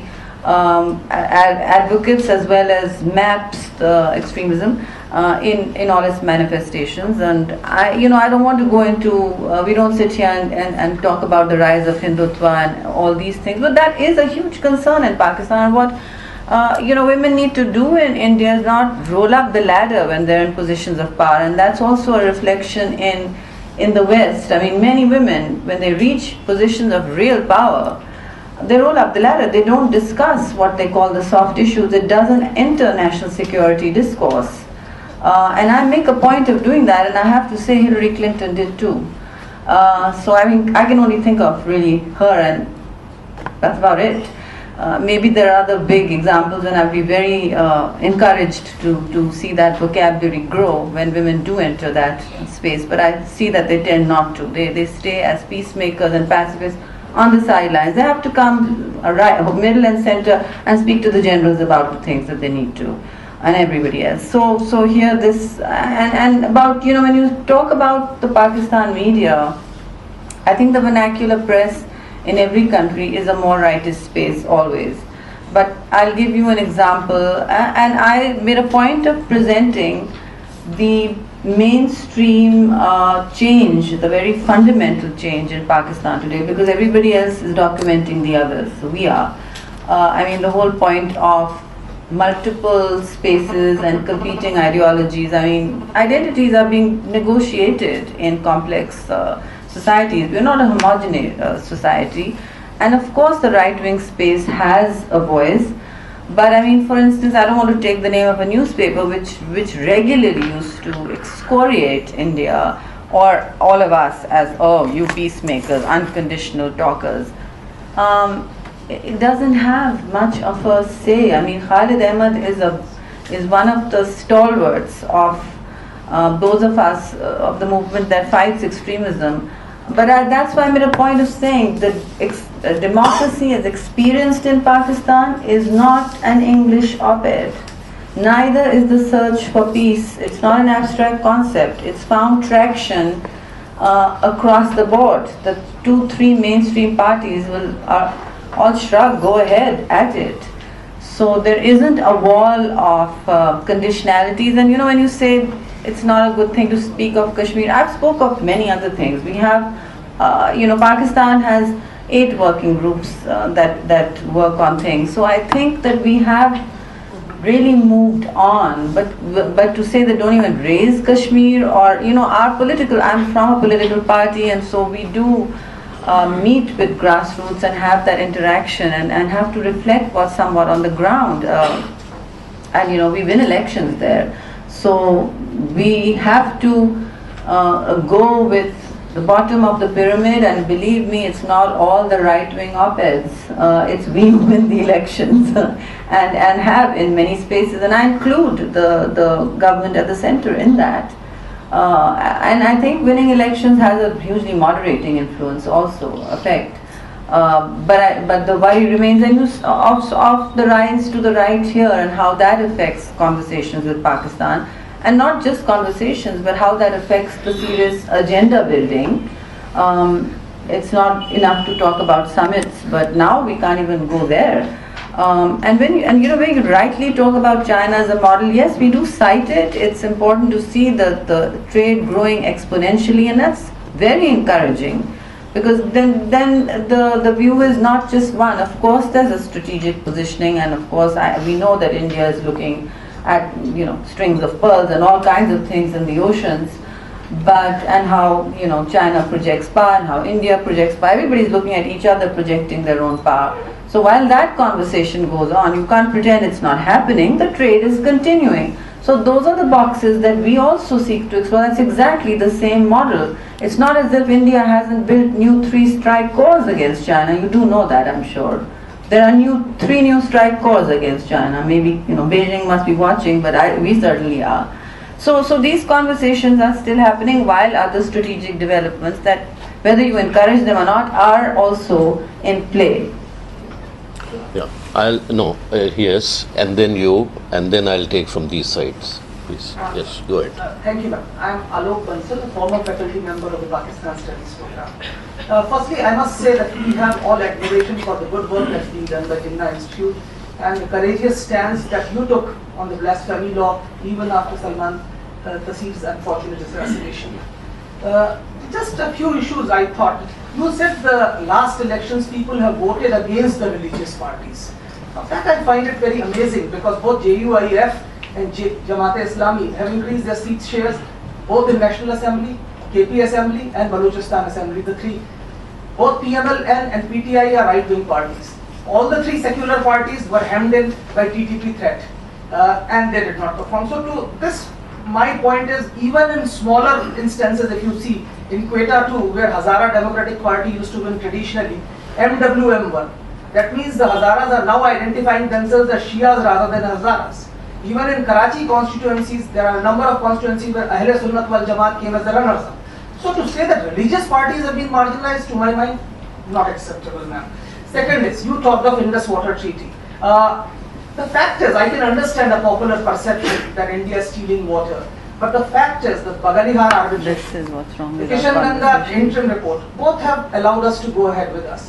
advocates as well as maps the extremism in all its manifestations. And I don't want to go into, we don't sit here and talk about the rise of Hindutva and all these things, but that is a huge concern in Pakistan. What women need to do in India is not roll up the ladder when they're in positions of power, and that's also a reflection in the West. I mean, many women, when they reach positions of real power, they roll up the ladder. They don't discuss what they call the soft issues. It doesn't enter national security discourse. And I make a point of doing that, and I have to say Hillary Clinton did too. So I mean, I can only think of really her, and that's about it. Maybe there are other big examples, and I'd be very encouraged to see that vocabulary grow when women do enter that space. But I see that they tend not to. They stay as peacemakers and pacifists on the sidelines. They have to come right, middle and center, and speak to the generals about the things that they need to, and everybody else. So here this, and about, when you talk about the Pakistan media, I think the vernacular press in every country is a more rightist space always. But I'll give you an example, and I made a point of presenting the mainstream change, the very fundamental change in Pakistan today, because everybody else is documenting the others. So we are. I mean, the whole point of multiple spaces and competing ideologies. I mean, identities are being negotiated in complex societies. We're not a homogeneous society. And of course, the right-wing space has a voice. But I mean, for instance, I don't want to take the name of a newspaper which regularly used to excoriate India or all of us as, oh, you peacemakers, unconditional talkers. It doesn't have much of a say. I mean, Khalid Ahmad is one of the stalwarts of those of us of the movement that fights extremism. But that's why I made a point of saying that democracy as experienced in Pakistan is not an English op-ed. Neither is the search for peace. It's not an abstract concept. It's found traction across the board. The 2-3 mainstream parties are all shrug, go ahead at it. So there isn't a wall of conditionalities. And when you say it's not a good thing to speak of Kashmir, I've spoke of many other things. We have, Pakistan has 8 working groups that work on things. So I think that we have really moved on. But to say that don't even raise Kashmir, or I'm from a political party, and so we do meet with grassroots and have that interaction and have to reflect what's somewhat on the ground. And we win elections there. So we have to go with the bottom of the pyramid, and believe me, it's not all the right-wing op-eds. It's we win the elections and have in many spaces, and I include the government at the center in that. And I think winning elections has a hugely moderating influence also, effect. But the worry remains, and of the rise to the right here, and how that affects conversations with Pakistan. And not just conversations, but how that affects the serious agenda building. It's not enough to talk about summits, but now we can't even go there. And when you rightly talk about China as a model, yes, we do cite it. It's important to see the trade growing exponentially, and that's very encouraging, because then the view is not just one. Of course, there's a strategic positioning, and of course, we know that India is looking at strings of pearls and all kinds of things in the oceans, and how China projects power and how India projects power. Everybody's looking at each other projecting their own power. So while that conversation goes on, you can't pretend it's not happening, the trade is continuing. So those are the boxes that we also seek to explore. That's exactly the same model. It's not as if India hasn't built new 3 strike cores against China. You do know that, I'm sure. There are 3 new strike cores against China. Maybe, Beijing must be watching, but we certainly are. So these conversations are still happening, while other strategic developments that, whether you encourage them or not, are also in play. Yeah, yes, and then you, and then I'll take from these sides. Please, yes, go ahead. Thank you, ma'am. I'm Alok Bansal, a former faculty member of the Pakistan Studies program. Firstly, I must say that we have all admiration for the good work that's being done by Jinnah Institute and the courageous stance that you took on the blasphemy law even after Salman Taseer's unfortunate assassination. Just a few issues I thought. You said the last elections people have voted against the religious parties. Now that I find it very amazing, because both JUIF and Jamaat-e-Islami have increased their seat shares both in National Assembly, KP Assembly and Balochistan Assembly, the 3. Both PMLN and PTI are right-wing parties. All the 3 secular parties were hemmed in by TTP threat and they did not perform. So to this, my point is, even in smaller instances, if you see in Quetta too, where Hazara Democratic Party used to win traditionally, MWM won. That means the Hazaras are now identifying themselves as Shias rather than Hazaras. Even in Karachi constituencies, there are a number of constituencies where Ahle Sunnat wal Jamaat came as the runners-up. So to say that religious parties have been marginalized, to my mind, not acceptable, ma'am. Second is, you talked of Indus Water Treaty. The fact is, I can understand a popular perception that India is stealing water. But the fact is, the Bagalihar arbitration, This is what's wrong with Kishan Ganga interim report, both have allowed us to go ahead with us.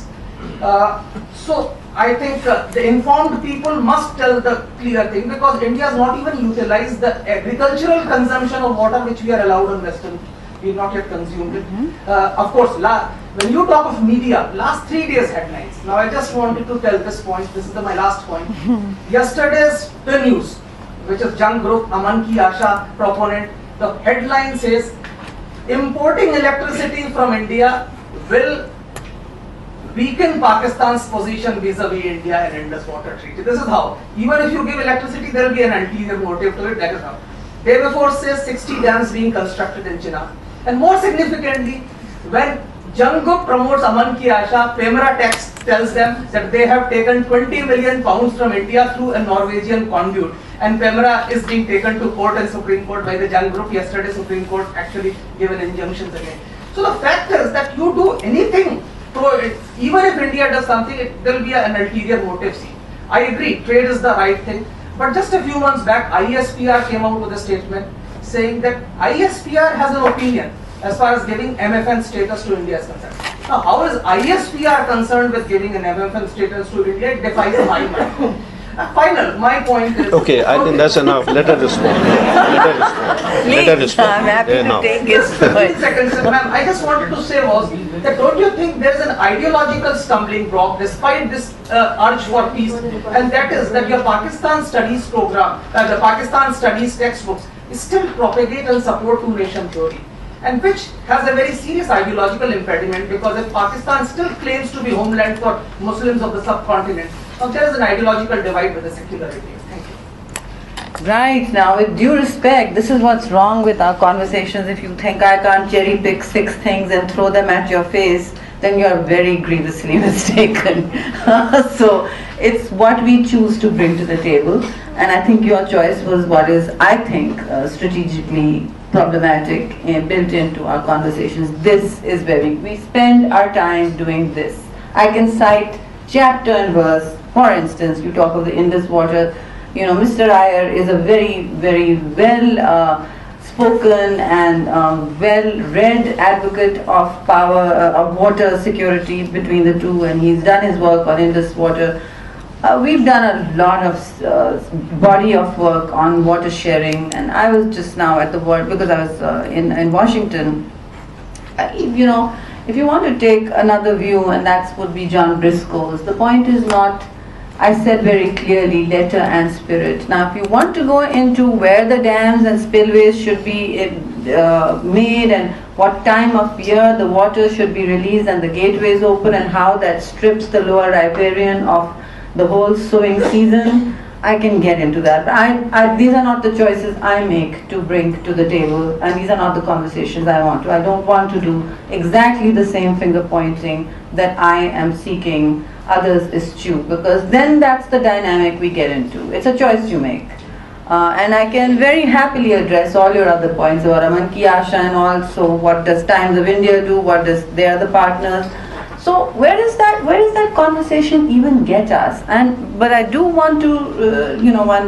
So I think the informed people must tell the clear thing, because India has not even utilized the agricultural consumption of water which we are allowed on Western. We have not yet consumed it. Of course, when you talk of media, last 3 days headlines. Now I just wanted to tell this point. This is my last point. Yesterday's The News, which is Jung Group, Aman Ki Asha proponent, the headline says, importing electricity from India will weaken Pakistan's position vis-a-vis India and Indus Water Treaty. This is how. Even if you give electricity, there will be an ulterior motive to it. That is how. Day before says 60 dams being constructed in Chenab. And more significantly, when Jungkook promotes Aman Ki Asha, Pemera Text tells them that they have taken 20 million pounds from India through a Norwegian conduit. And Pemera is being taken to court and Supreme Court by the Jung Group. Yesterday, Supreme Court actually given injunctions again. So the fact is that you do anything, even if India does something, there will be an ulterior motive. See, I agree, trade is the right thing. But just a few months back, ISPR came out with a statement saying that ISPR has an opinion as far as giving MFN status to India is concerned. Now, how is ISPR concerned with giving an MFN status to India? It defies my mind. My point is... Okay, I think that's enough. Let her respond. Please, I'm happy to take his point. Seconds, ma'am. I just wanted to say was that don't you think there is an ideological stumbling block despite this urge for peace, and that is that your Pakistan Studies program, the Pakistan Studies textbooks, still propagate and support two-nation theory, and which has a very serious ideological impediment, because if Pakistan still claims to be homeland for Muslims of the subcontinent, now there is an ideological divide with the secularity. Thank you. Right, now with due respect, this is what's wrong with our conversations. If you think I can't cherry pick 6 things and throw them at your face, then you are very grievously mistaken. So it's what we choose to bring to the table, and I think your choice was what is, I think, strategically problematic and built into our conversations. This is where we spend our time doing this. I can cite chapter and verse. For instance, you talk of the Indus water. Mr. Iyer is a very, very well spoken and well-read advocate of power, of water security between the two, and he's done his work on Indus water. We've done a lot of body of work on water sharing, and I was just now at the World, because I was in Washington. If you want to take another view, and that would be John Briscoe's, the point is not, I said very clearly, letter and spirit. Now, if you want to go into where the dams and spillways should be made and what time of year the water should be released and the gateways open and how that strips the lower riparian of the whole sowing season, I can get into that. But these are not the choices I make to bring to the table, and these are not the conversations I want to. I don't want to do exactly the same finger pointing that I am seeking others eschew, because then that's the dynamic we get into. It's a choice you make. And I can very happily address all your other points about Aman Ki Asha and also what does Times of India do, what does they are the partners. So where does that conversation even get us? But I do want to,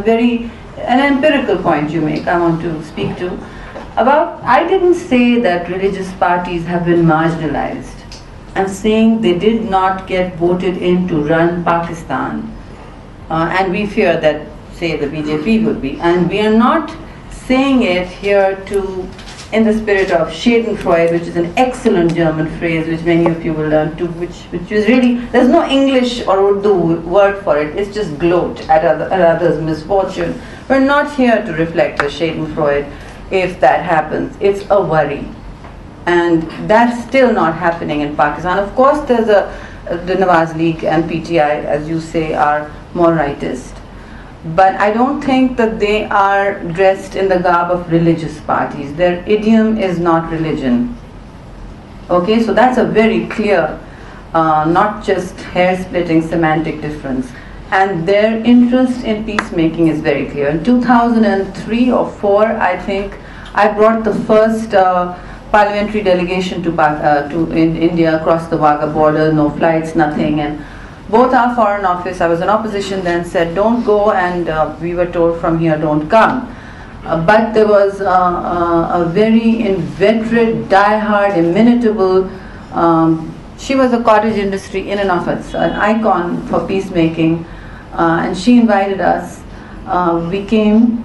an empirical point you make, I want to speak to about. I didn't say that religious parties have been marginalized. I'm saying they did not get voted in to run Pakistan, and we fear that, say, the BJP would be. And we are not saying it here in the spirit of Schadenfreude, which is an excellent German phrase which many of you will learn to, which is really, there's no English or Urdu word for it, it's just gloat at others' misfortune. We're not here to reflect the Schadenfreude if that happens. It's a worry. And that's still not happening in Pakistan. Of course, there's the Nawaz League and PTI, as you say, are more rightist. But I don't think that they are dressed in the garb of religious parties. Their idiom is not religion. Okay, so that's a very clear, not just hair-splitting semantic difference. And their interest in peacemaking is very clear. In 2003 or 4, I think, I brought the first parliamentary delegation to India across the Wagah border, no flights, nothing, and both our foreign office, I was in opposition then, said don't go, and we were told from here don't come. But there was a very inveterate, die-hard, inimitable, she was a cottage industry in and of itself, an icon for peacemaking, and she invited us. We came,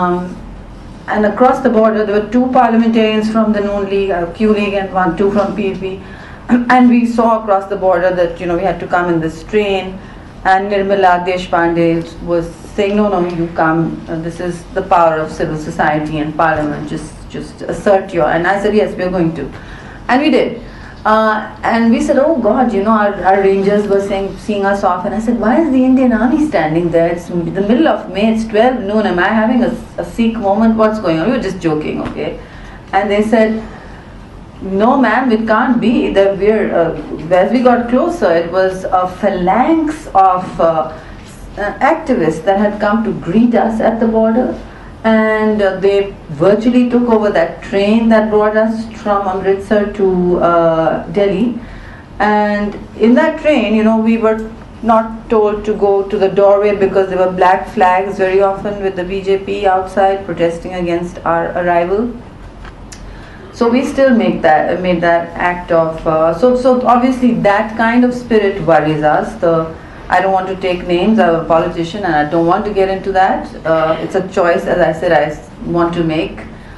and across the border there were 2 parliamentarians from the Noon League, Q League, and 2 from PAP. And we saw across the border that, we had to come in this train, and Nirmala Deshpande was saying, no, you come, this is the power of civil society and parliament, just assert your, and I said, yes, we're going to. And we did. And we said, oh God, our rangers were seeing us off, and I said, why is the Indian army standing there? It's the middle of May, it's 12 noon, am I having a Sikh moment? What's going on? We were just joking, okay? And they said, no ma'am, it can't be. As we got closer, it was a phalanx of activists that had come to greet us at the border, and they virtually took over that train that brought us from Amritsar to Delhi. And in that train, we were not told to go to the doorway because there were black flags very often with the BJP outside protesting against our arrival. So we still made that act of, so obviously that kind of spirit worries us. I don't want to take names, I'm a politician and I don't want to get into that. It's a choice, as I said, I want to make.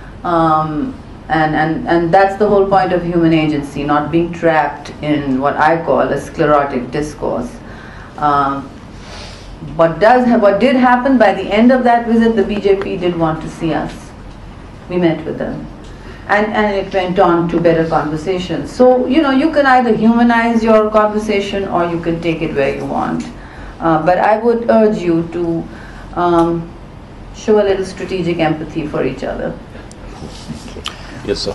And that's the whole point of human agency, not being trapped in what I call a sclerotic discourse. What did happen by the end of that visit, the BJP did want to see us. We met with them. And it went on to better conversations. So, you can either humanize your conversation or you can take it where you want. But I would urge you to show a little strategic empathy for each other. Yes, sir.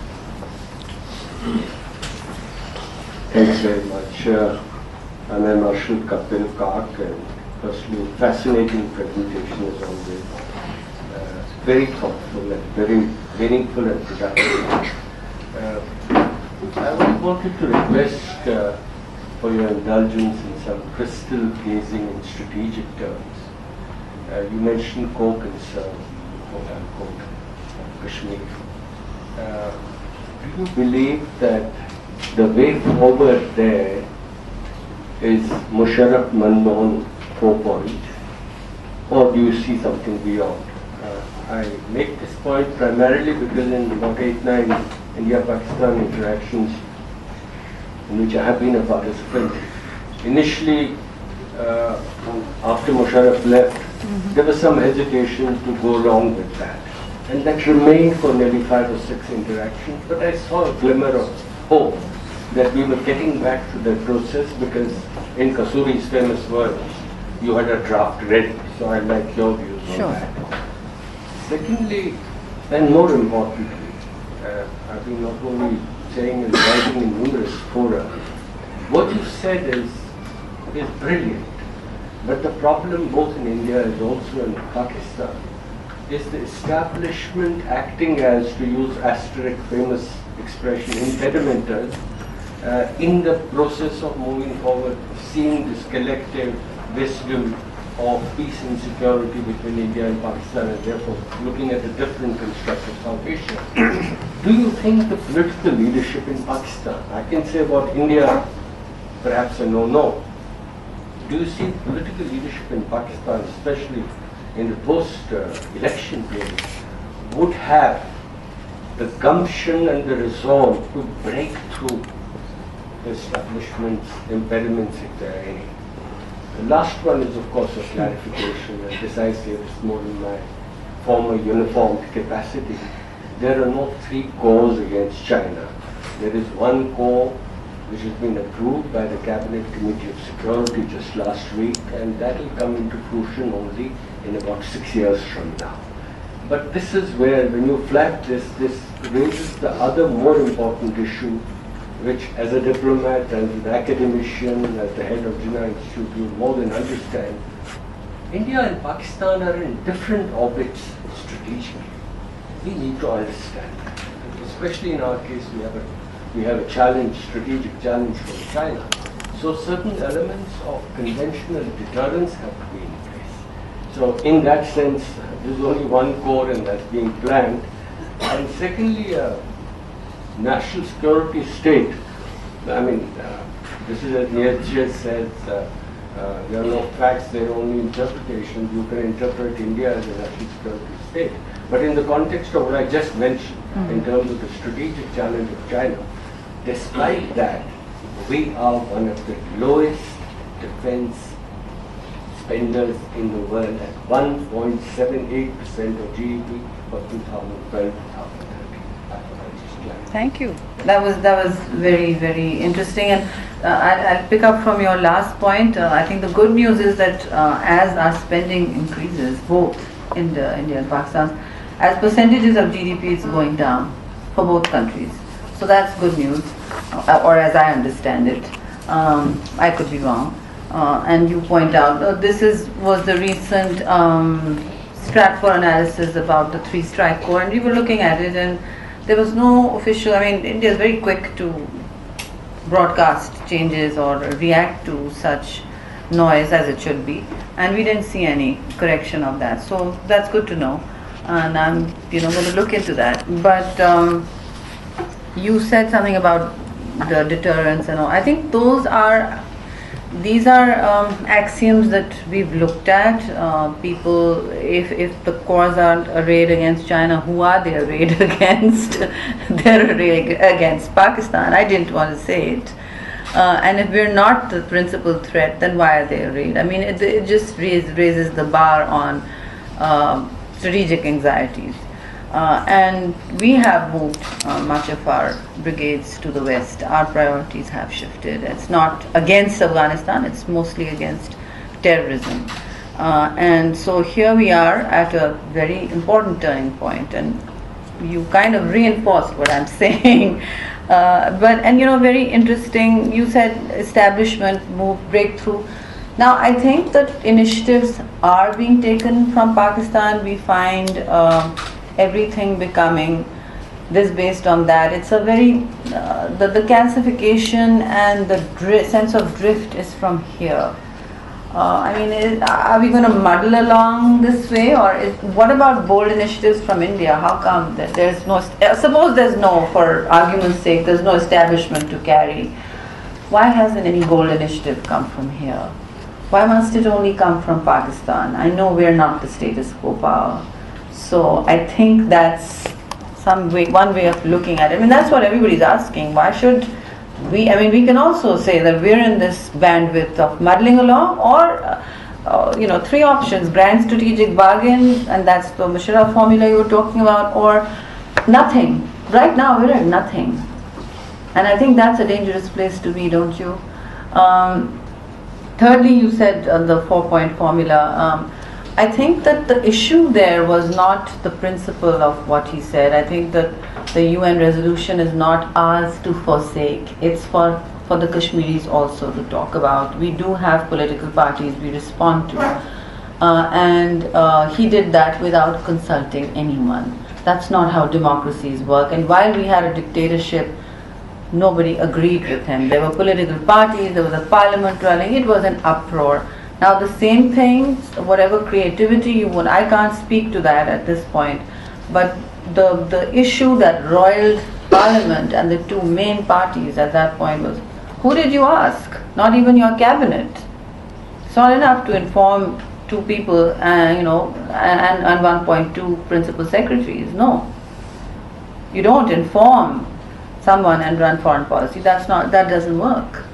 Thanks very much. And I'm Ashwin Kapil Kak, and firstly, fascinating presentation as always. Very thoughtful and very meaningful and productive. I wanted to request for your indulgence in some crystal gazing in strategic terms. You mentioned co-concern, quote-unquote, of Kashmir. Do you believe that the way forward there is Musharraf Manmohan 4.0, or do you see something beyond? I make this point primarily because in about 8-9 India-Pakistan interactions in which I have been a participant, initially after Musharraf left, there was some hesitation to go along with that. And that remained for nearly 5 or 6 interactions. But I saw a glimmer of hope that we were getting back to that process, because in Kasuri's famous words, you had a draft ready. So I like your views on that. Secondly, and more importantly, I've been not only saying and writing in numerous fora, what you said is brilliant. But the problem both in India as also in Pakistan is the establishment acting as, to use Asterisk famous expression, impedimenters in the process of moving forward, seeing this collective wisdom of peace and security between India and Pakistan, and therefore looking at a different construct of South Asia. Do you think the political leadership in Pakistan, I can say about India, perhaps a no-no, do you see political leadership in Pakistan, especially in the post-election period, would have the gumption and the resolve to break through the establishment's impediments, if there are any? The last one is, of course, a clarification, and this I say this more in my former uniformed capacity. There are no 3 cores against China. There is one core which has been approved by the Cabinet Committee of Security just last week, and that will come into fruition only in about 6 years from now. But this is where, when you flag this raises the other more important issue, which as a diplomat, as an academician, as the head of Jinnah Institute, you more than understand. India and Pakistan are in different orbits strategically. We need to understand that. Especially in our case, we have a challenge, strategic challenge from China. So certain elements of conventional deterrence have to be in place. So in that sense, there's only one core and that's being planned. And secondly, national security state. I mean, this is as Nietzsche says, there are no facts, there are only interpretations. You can interpret India as a national security state. But in the context of what I just mentioned, in terms of the strategic challenge of China, despite that, we are one of the lowest defense spenders in the world at 1.78% of GDP for 2012. Thank you. That was very, very interesting, and I'll pick up from your last point. I think the good news is that as our spending increases, both in India and Pakistan, as percentages of GDP is going down for both countries. So that's good news, or as I understand it. I could be wrong. And you point out was the recent Stratfor analysis about the 3 strike core, and we were looking at it, and there was no official. I mean, India is very quick to broadcast changes or react to such noise as it should be, and we didn't see any correction of that. So that's good to know, and I'm going to look into that. But you said something about the deterrence and all. I think these are axioms that we've looked at. People, if the cores aren't arrayed against China, who are they arrayed against? They're arrayed against Pakistan. I didn't want to say it. And if we're not the principal threat, then why are they arrayed? I mean, it just raises the bar on strategic anxieties. And we have moved much of our brigades to the west. Our priorities have shifted. It's not against Afghanistan, it's mostly against terrorism. And so here we are at a very important turning point, and you kind of reinforced what I'm saying. Very interesting, you said establishment move, breakthrough. Now I think that initiatives are being taken from Pakistan. We find everything becoming this based on that. It's a very, the calcification and the sense of drift is from here. Are we going to muddle along this way, or what about bold initiatives from India? How come that there's no, suppose there's no, for argument's sake, there's no establishment to carry. Why hasn't any bold initiative come from here? Why must it only come from Pakistan? I know we're not the status quo power. So I think that's one way of looking at it. I mean, that's what everybody's asking. Why should we? I mean, we can also say that we're in this bandwidth of muddling along, or three options: grand strategic bargain, and that's the Musharraf formula you were talking about, or nothing. Right now we're at nothing, and I think that's a dangerous place to be, don't you? Thirdly, you said the 4-point formula. I think that the issue there was not the principle of what he said. I think that the UN resolution is not ours to forsake. It's for the Kashmiris also to talk about. We do have political parties we respond to. And he did that without consulting anyone. That's not how democracies work. And while we had a dictatorship, nobody agreed with him. There were political parties, there was a parliament running, it was an uproar. Now the same thing, whatever creativity you want, I can't speak to that at this point, but the issue that roiled parliament and the two main parties at that point was, who did you ask? Not even your cabinet. It's not enough to inform two people and 1.2 principal secretaries. No. You don't inform someone and run foreign policy. That doesn't work.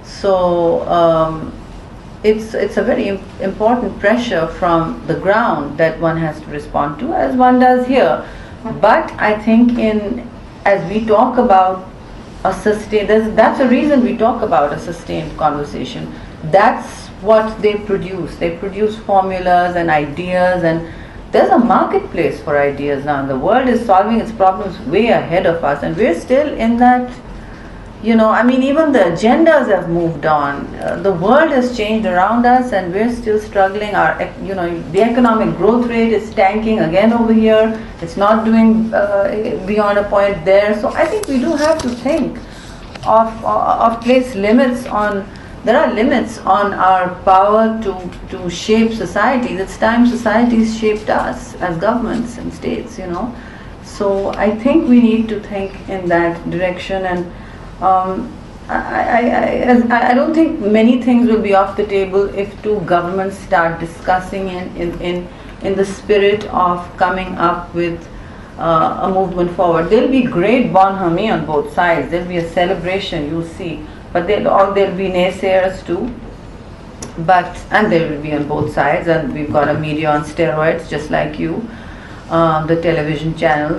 So it's a very important pressure from the ground that one has to respond to, as one does here. But I think as we talk about a sustained, that's the reason we talk about a sustained conversation. That's what they produce. They produce formulas and ideas, and there's a marketplace for ideas now. The world is solving its problems way ahead of us, and we're still in that. Even the agendas have moved on. The world has changed around us, and we're still struggling. The economic growth rate is tanking again over here. It's not doing beyond a point there. So I think we do have to think of place limits on. There are limits on our power to shape societies. It's time societies shaped us as governments and states. So I think we need to think in that direction, and I don't think many things will be off the table if two governments start discussing in the spirit of coming up with a movement forward. There'll be great bonhomie on both sides. There'll be a celebration, you'll see. But there'll be naysayers too. And there will be on both sides. And we've got a media on steroids, just like you. The television channels.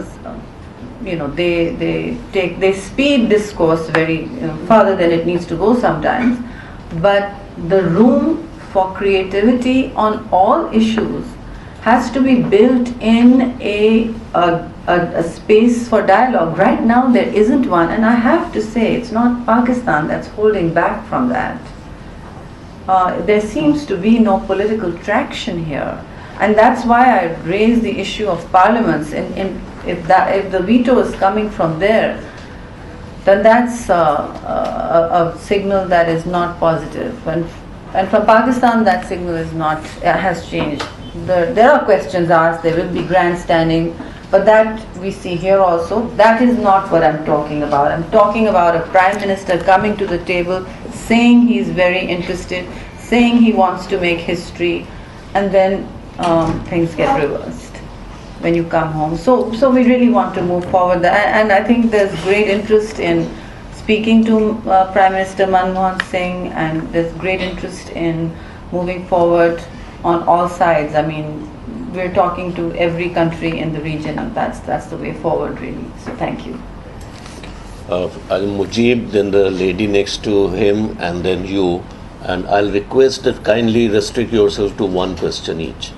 They speed discourse very further than it needs to go sometimes, but the room for creativity on all issues has to be built in a space for dialogue. Right now there isn't one, and I have to say it's not Pakistan that's holding back from that. There seems to be no political traction here, and that's why I raised the issue of parliaments. If the veto is coming from there, then that's a signal that is not positive. And from Pakistan, that signal has changed. There are questions asked. There will be grandstanding, but that we see here also. That is not what I'm talking about. I'm talking about a prime minister coming to the table, saying he's very interested, saying he wants to make history, and then things get reversed when you come home. So we really want to move forward, and I think there's great interest in speaking to Prime Minister Manmohan Singh, and there's great interest in moving forward on all sides. We're talking to every country in the region, and that's the way forward really. So thank you. Al-Mujib, then the lady next to him, and then you. And I'll request that kindly restrict yourself to one question each.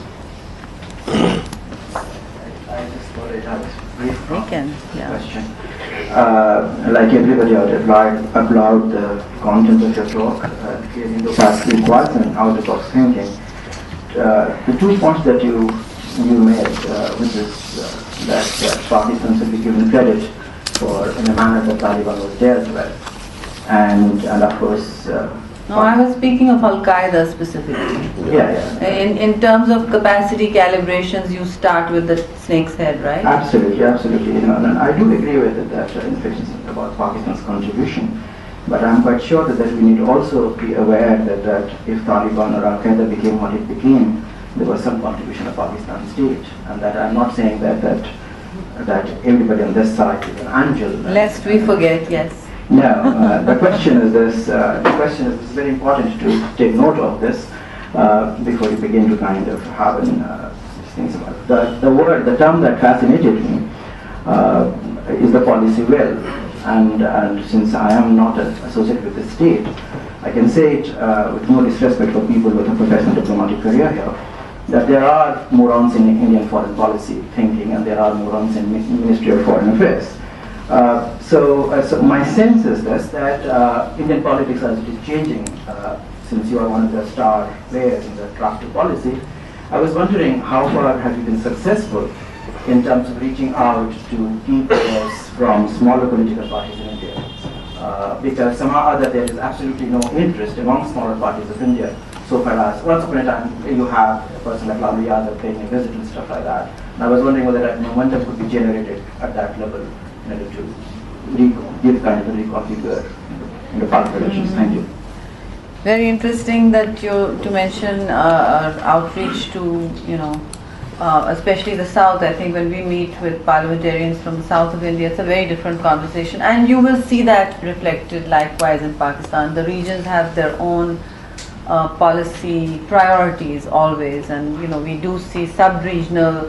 Question. Like everybody, I would applaud the content of your talk, creating the past equals and out-of-box thinking. The 2 points that you made with this, that Pakistan should be given credit for in a manner that Taliban was dealt with, and of course. No, I was speaking of Al-Qaeda specifically. Yeah. In terms of capacity calibrations, you start with the snake's head, right? Absolutely. And I do agree with it that information about Pakistan's contribution, but I'm quite sure that we need also be aware that if Taliban or Al-Qaeda became what it became, there was some contribution of Pakistan state, and that I'm not saying that everybody on this side is an angel. Lest we forget, yes. No, the question is this. It's very important to take note of this. before you begin to kind of have these things about it. The term that fascinated me is the policy will, and since I am not associated with the state, I can say it with no disrespect for people with a professional diplomatic career here, that there are morons in Indian foreign policy thinking, and there are morons in Ministry of Foreign Affairs. So my sense is this, that Indian politics as it is changing, since you are one of the star players in the draft policy, I was wondering how far have you been successful in terms of reaching out to key players from smaller political parties in India? Because somehow or other there is absolutely no interest among smaller parties of India, so far as once upon a time you have a person like Lalu Yadav paying a visit and stuff like that. And I was wondering whether that momentum could be generated at that level in order to give kind of a reconfigure in the party elections. Thank you. Very interesting that to mention outreach to, especially the South. I think when we meet with parliamentarians from the South of India, it's a very different conversation, and you will see that reflected likewise in Pakistan. The regions have their own policy priorities always, and we do see sub-regional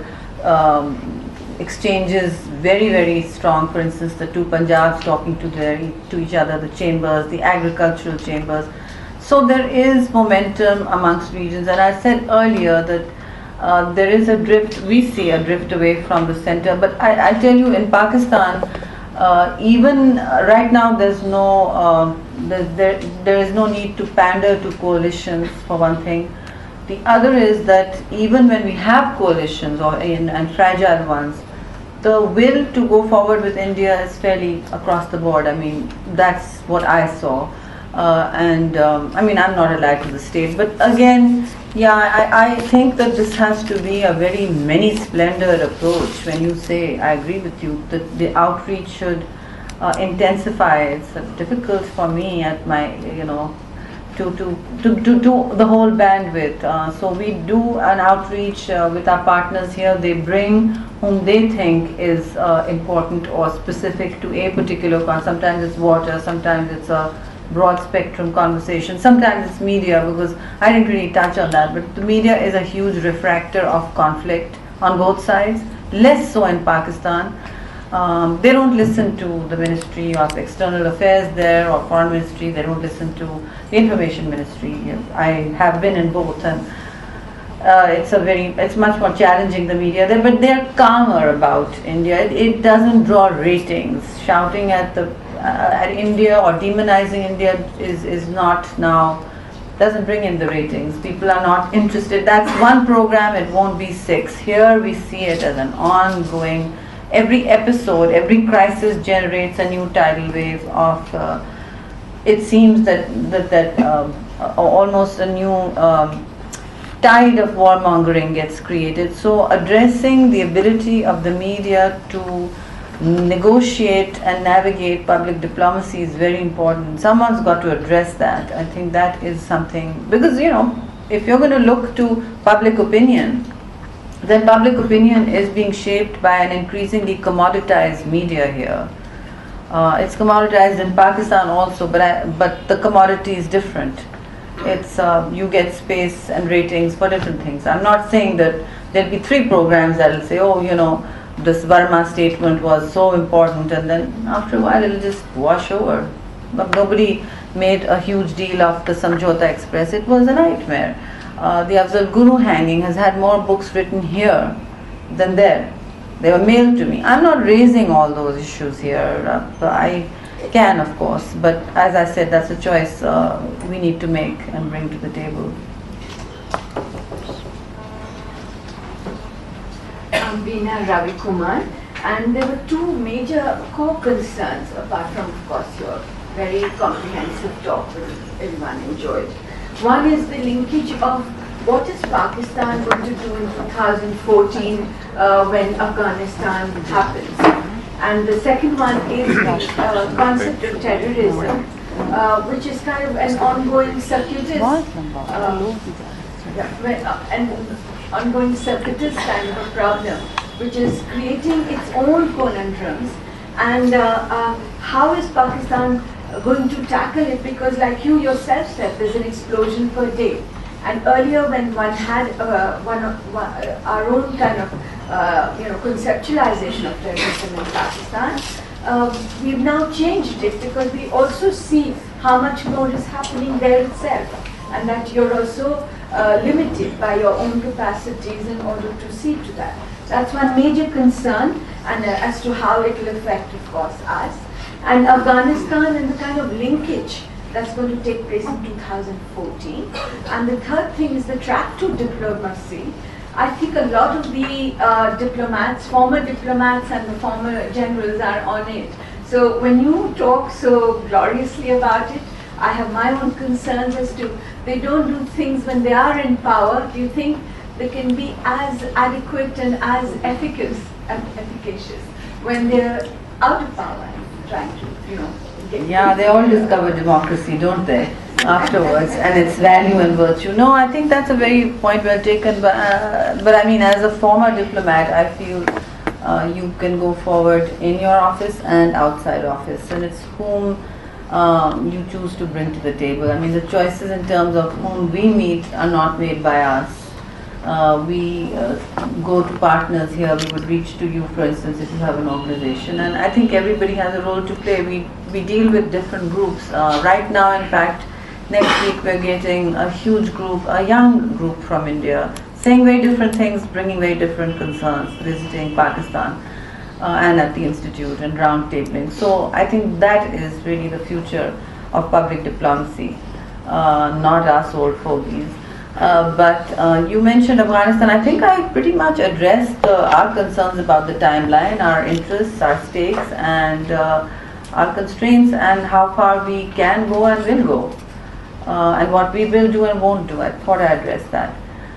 exchanges very, very strong. For instance, the two Punjabs talking to each other, the chambers, the agricultural chambers. So there is momentum amongst regions, and I said earlier that there is a drift, we see a drift away from the center, but I tell you, in Pakistan, even right now there's no, there is no need to pander to coalitions, for one thing. The other is that even when we have coalitions and fragile ones, the will to go forward with India is fairly across the board. I mean, that's what I saw. I mean, I'm not allied to the state, but again, yeah, I think that this has to be a very many-splendored approach. When you say, I agree with you, that the outreach should intensify. It's difficult for me at my, to the whole bandwidth. So we do an outreach with our partners here. They bring whom they think is important or specific to a particular cause. Sometimes it's water, sometimes it's a broad spectrum conversation, sometimes it's media, because I didn't really touch on that, but the media is a huge refractor of conflict on both sides, less so in Pakistan. They don't listen to the Ministry of External Affairs there or Foreign Ministry. They don't listen to the Information Ministry. I have been in both, and it's much more challenging, the media there, but they're calmer about India. It doesn't draw ratings. Shouting at India or demonizing India is not now, doesn't bring in the ratings. People are not interested. That's one program, it won't be 6. Here we see it as an ongoing, every episode, every crisis generates a new tidal wave of, it seems that almost a new tide of warmongering gets created. So addressing the ability of the media to negotiate and navigate public diplomacy is very important. Someone's got to address that. I think that is something, because if you're going to look to public opinion, then public opinion is being shaped by an increasingly commoditized media here. It's commoditized in Pakistan also, but the commodity is different. It's you get space and ratings for different things. I'm not saying that there'll be 3 programs that'll say, oh, this Burma statement was so important, and then after a while it'll just wash over. But nobody made a huge deal of the Samjhauta Express. It was a nightmare. The Afzal Guru hanging has had more books written here than there. They were mailed to me. I'm not raising all those issues here. I can, of course, but as I said, that's a choice we need to make and bring to the table. I'm Veena Ravi Kumar, and there were 2 major core concerns, apart from, of course, your very comprehensive talk which everyone enjoyed. One is the linkage of what is Pakistan going to do in 2014 when Afghanistan happens. And the second one is the concept of terrorism, which is kind of an ongoing circuitous, ongoing circuitous kind of a problem, which is creating its own conundrums. And how is Pakistan going to tackle it? Because like you yourself said, there's an explosion per day. And earlier, when one had our own kind of conceptualization of terrorism in Pakistan, we've now changed it because we also see how much more is happening there itself, and that you're also limited by your own capacities in order to see to that. That's one major concern, and as to how it will affect, of course, us. And Afghanistan and the kind of linkage that's going to take place in 2014. And the third thing is the track to diplomacy. I think a lot of the diplomats, former diplomats and the former generals are on it. So when you talk so gloriously about it, I have my own concerns as to they don't do things when they are in power. Do you think they can be as adequate and as efficacious when they're out of power and trying to, get Yeah, they all discover democracy, don't they, afterwards, and its value and virtue. No, I think that's a very point well taken, but I mean, as a former diplomat, I feel you can go forward in your office and outside office, and it's whom you choose to bring to the table. I mean, the choices in terms of whom we meet are not made by us. We go to partners here. We would reach to you, for instance, if you have an organization, and I think everybody has a role to play. We deal with different groups. Right now, in fact, next week we're getting a huge group, a young group from India, saying very different things, bringing very different concerns, visiting Pakistan and at the Institute and round tabling. So I think that is really the future of public diplomacy, not us old fogies. But you mentioned Afghanistan. I think I pretty much addressed our concerns about the timeline, our interests, our stakes, and our constraints, and how far we can go and will go, and what we will do and won't do. I thought I addressed that.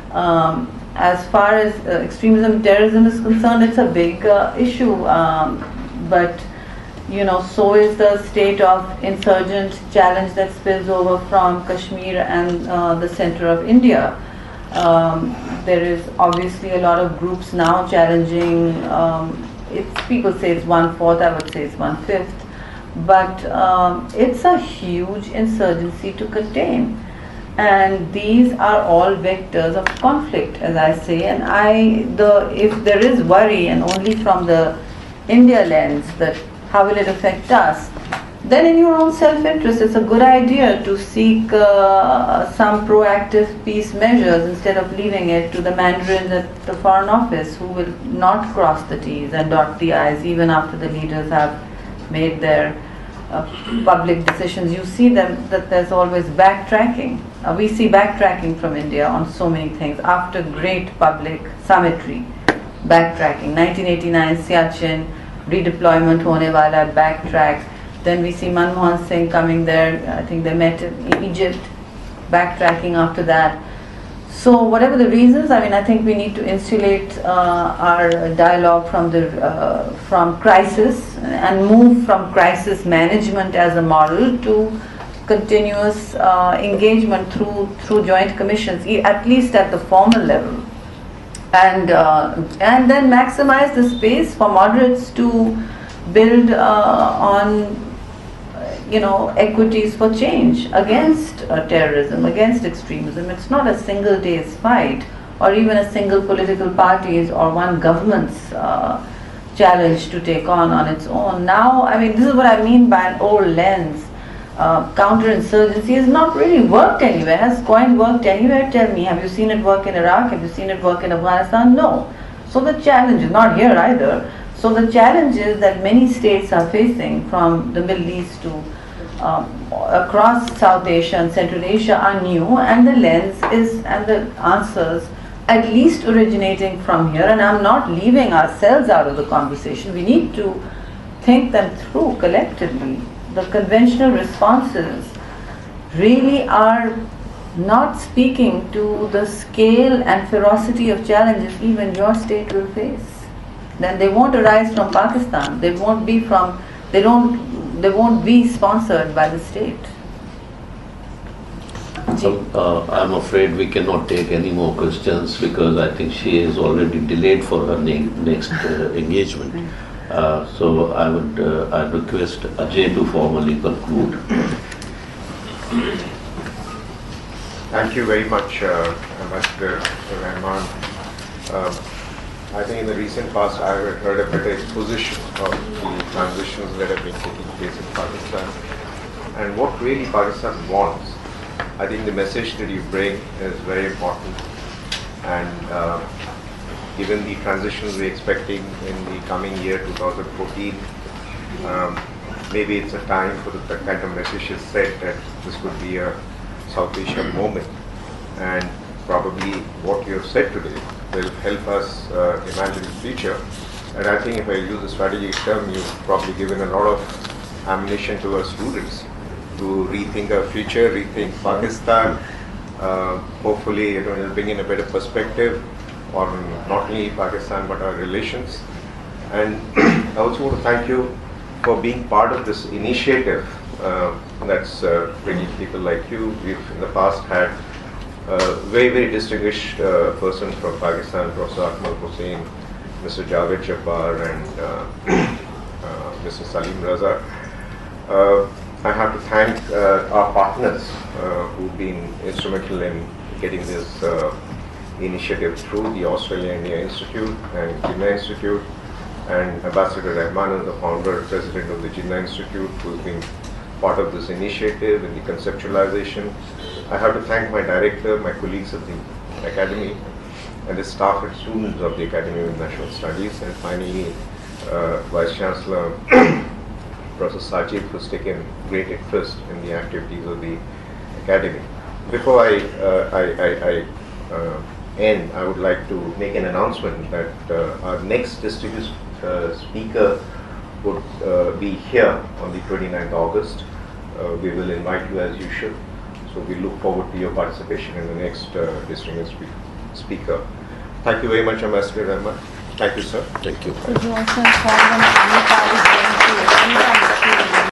As far as extremism, terrorism is concerned, it's a big issue, but so is the state of insurgent challenge that spills over from Kashmir and the center of India. There is obviously a lot of groups now challenging, people say it's 1/4, I would say it's 1/5, but it's a huge insurgency to contain. And these are all vectors of conflict, as I say, and if there is worry, and only from the India lens, that how will it affect us? Then in your own self-interest, it's a good idea to seek some proactive peace measures instead of leaving it to the mandarins at the Foreign Office, who will not cross the T's and dot the I's even after the leaders have made their public decisions. You see that there's always backtracking. We see backtracking from India on so many things after great public summitry backtracking. 1989 Siachen, redeployment hone wala, backtrack. Then we see Manmohan Singh coming there. I think they met in Egypt, backtracking after that. So whatever the reasons, I mean, I think we need to insulate our dialogue from crisis and move from crisis management as a model to continuous engagement through joint commissions, at least at the formal level. And then maximize the space for moderates to build on equities for change against terrorism, against extremism. It's not a single day's fight, or even a single political party's or one government's challenge to take on its own. Now, I mean, this is what I mean by an old lens. Counterinsurgency has not really worked anywhere. Has coin worked anywhere? Tell me. Have you seen it work in Iraq? Have you seen it work in Afghanistan? No. So the challenge is not here either. So the challenges that many states are facing, from the Middle East to across South Asia and Central Asia, are new, and the lens is, and the answers at least originating from here. And I'm not leaving ourselves out of the conversation. We need to think them through collectively. The conventional responses really are not speaking to the scale and ferocity of challenges even your state will face. Then they won't arise from Pakistan. They won't be sponsored by the state. I'm afraid we cannot take any more questions because I think she is already delayed for her next engagement. So I request Ajay to formally conclude. Thank you very much, Ambassador Rahman. I think in the recent past I have heard a better exposition of the transitions that have been taking place in Pakistan and what really Pakistan wants. I think the message that you bring is very important, and given the transitions we're expecting in the coming year 2014, maybe it's a time for the kind of message is set that this could be a South Asia moment, and probably what you have said today will help us imagine the future. And I think if I use a strategic term, you've probably given a lot of ammunition to our students to rethink our future, rethink Pakistan. Hopefully, it will bring in a better perspective on not only Pakistan but our relations. And I also want to thank you for being part of this initiative that's bringing people like you. We've in the past had very, very distinguished persons from Pakistan, Professor Akmal Hussain, Mr. Javed Jabbar, and Mr. Salim Raza. I have to thank our partners who've been instrumental in getting this initiative through, the Australia-India Institute and Jinnah Institute, and Ambassador Rahman, the founder, president of the Jinnah Institute, who's been part of this initiative and the conceptualization. I have to thank my director, my colleagues at the Academy, and the staff and students of the Academy of National Studies, and finally Vice Chancellor Professor Sajid, who's taken great interest in the activities of the Academy. Before I end, I would like to make an announcement that our next distinguished speaker would be here on the 29th August. We will invite you as usual. So we look forward to your participation in the next distinguished speaker. Thank you very much, Ambassador Rahman. Thank you, sir. Thank you. Could you also inform them how many parties going to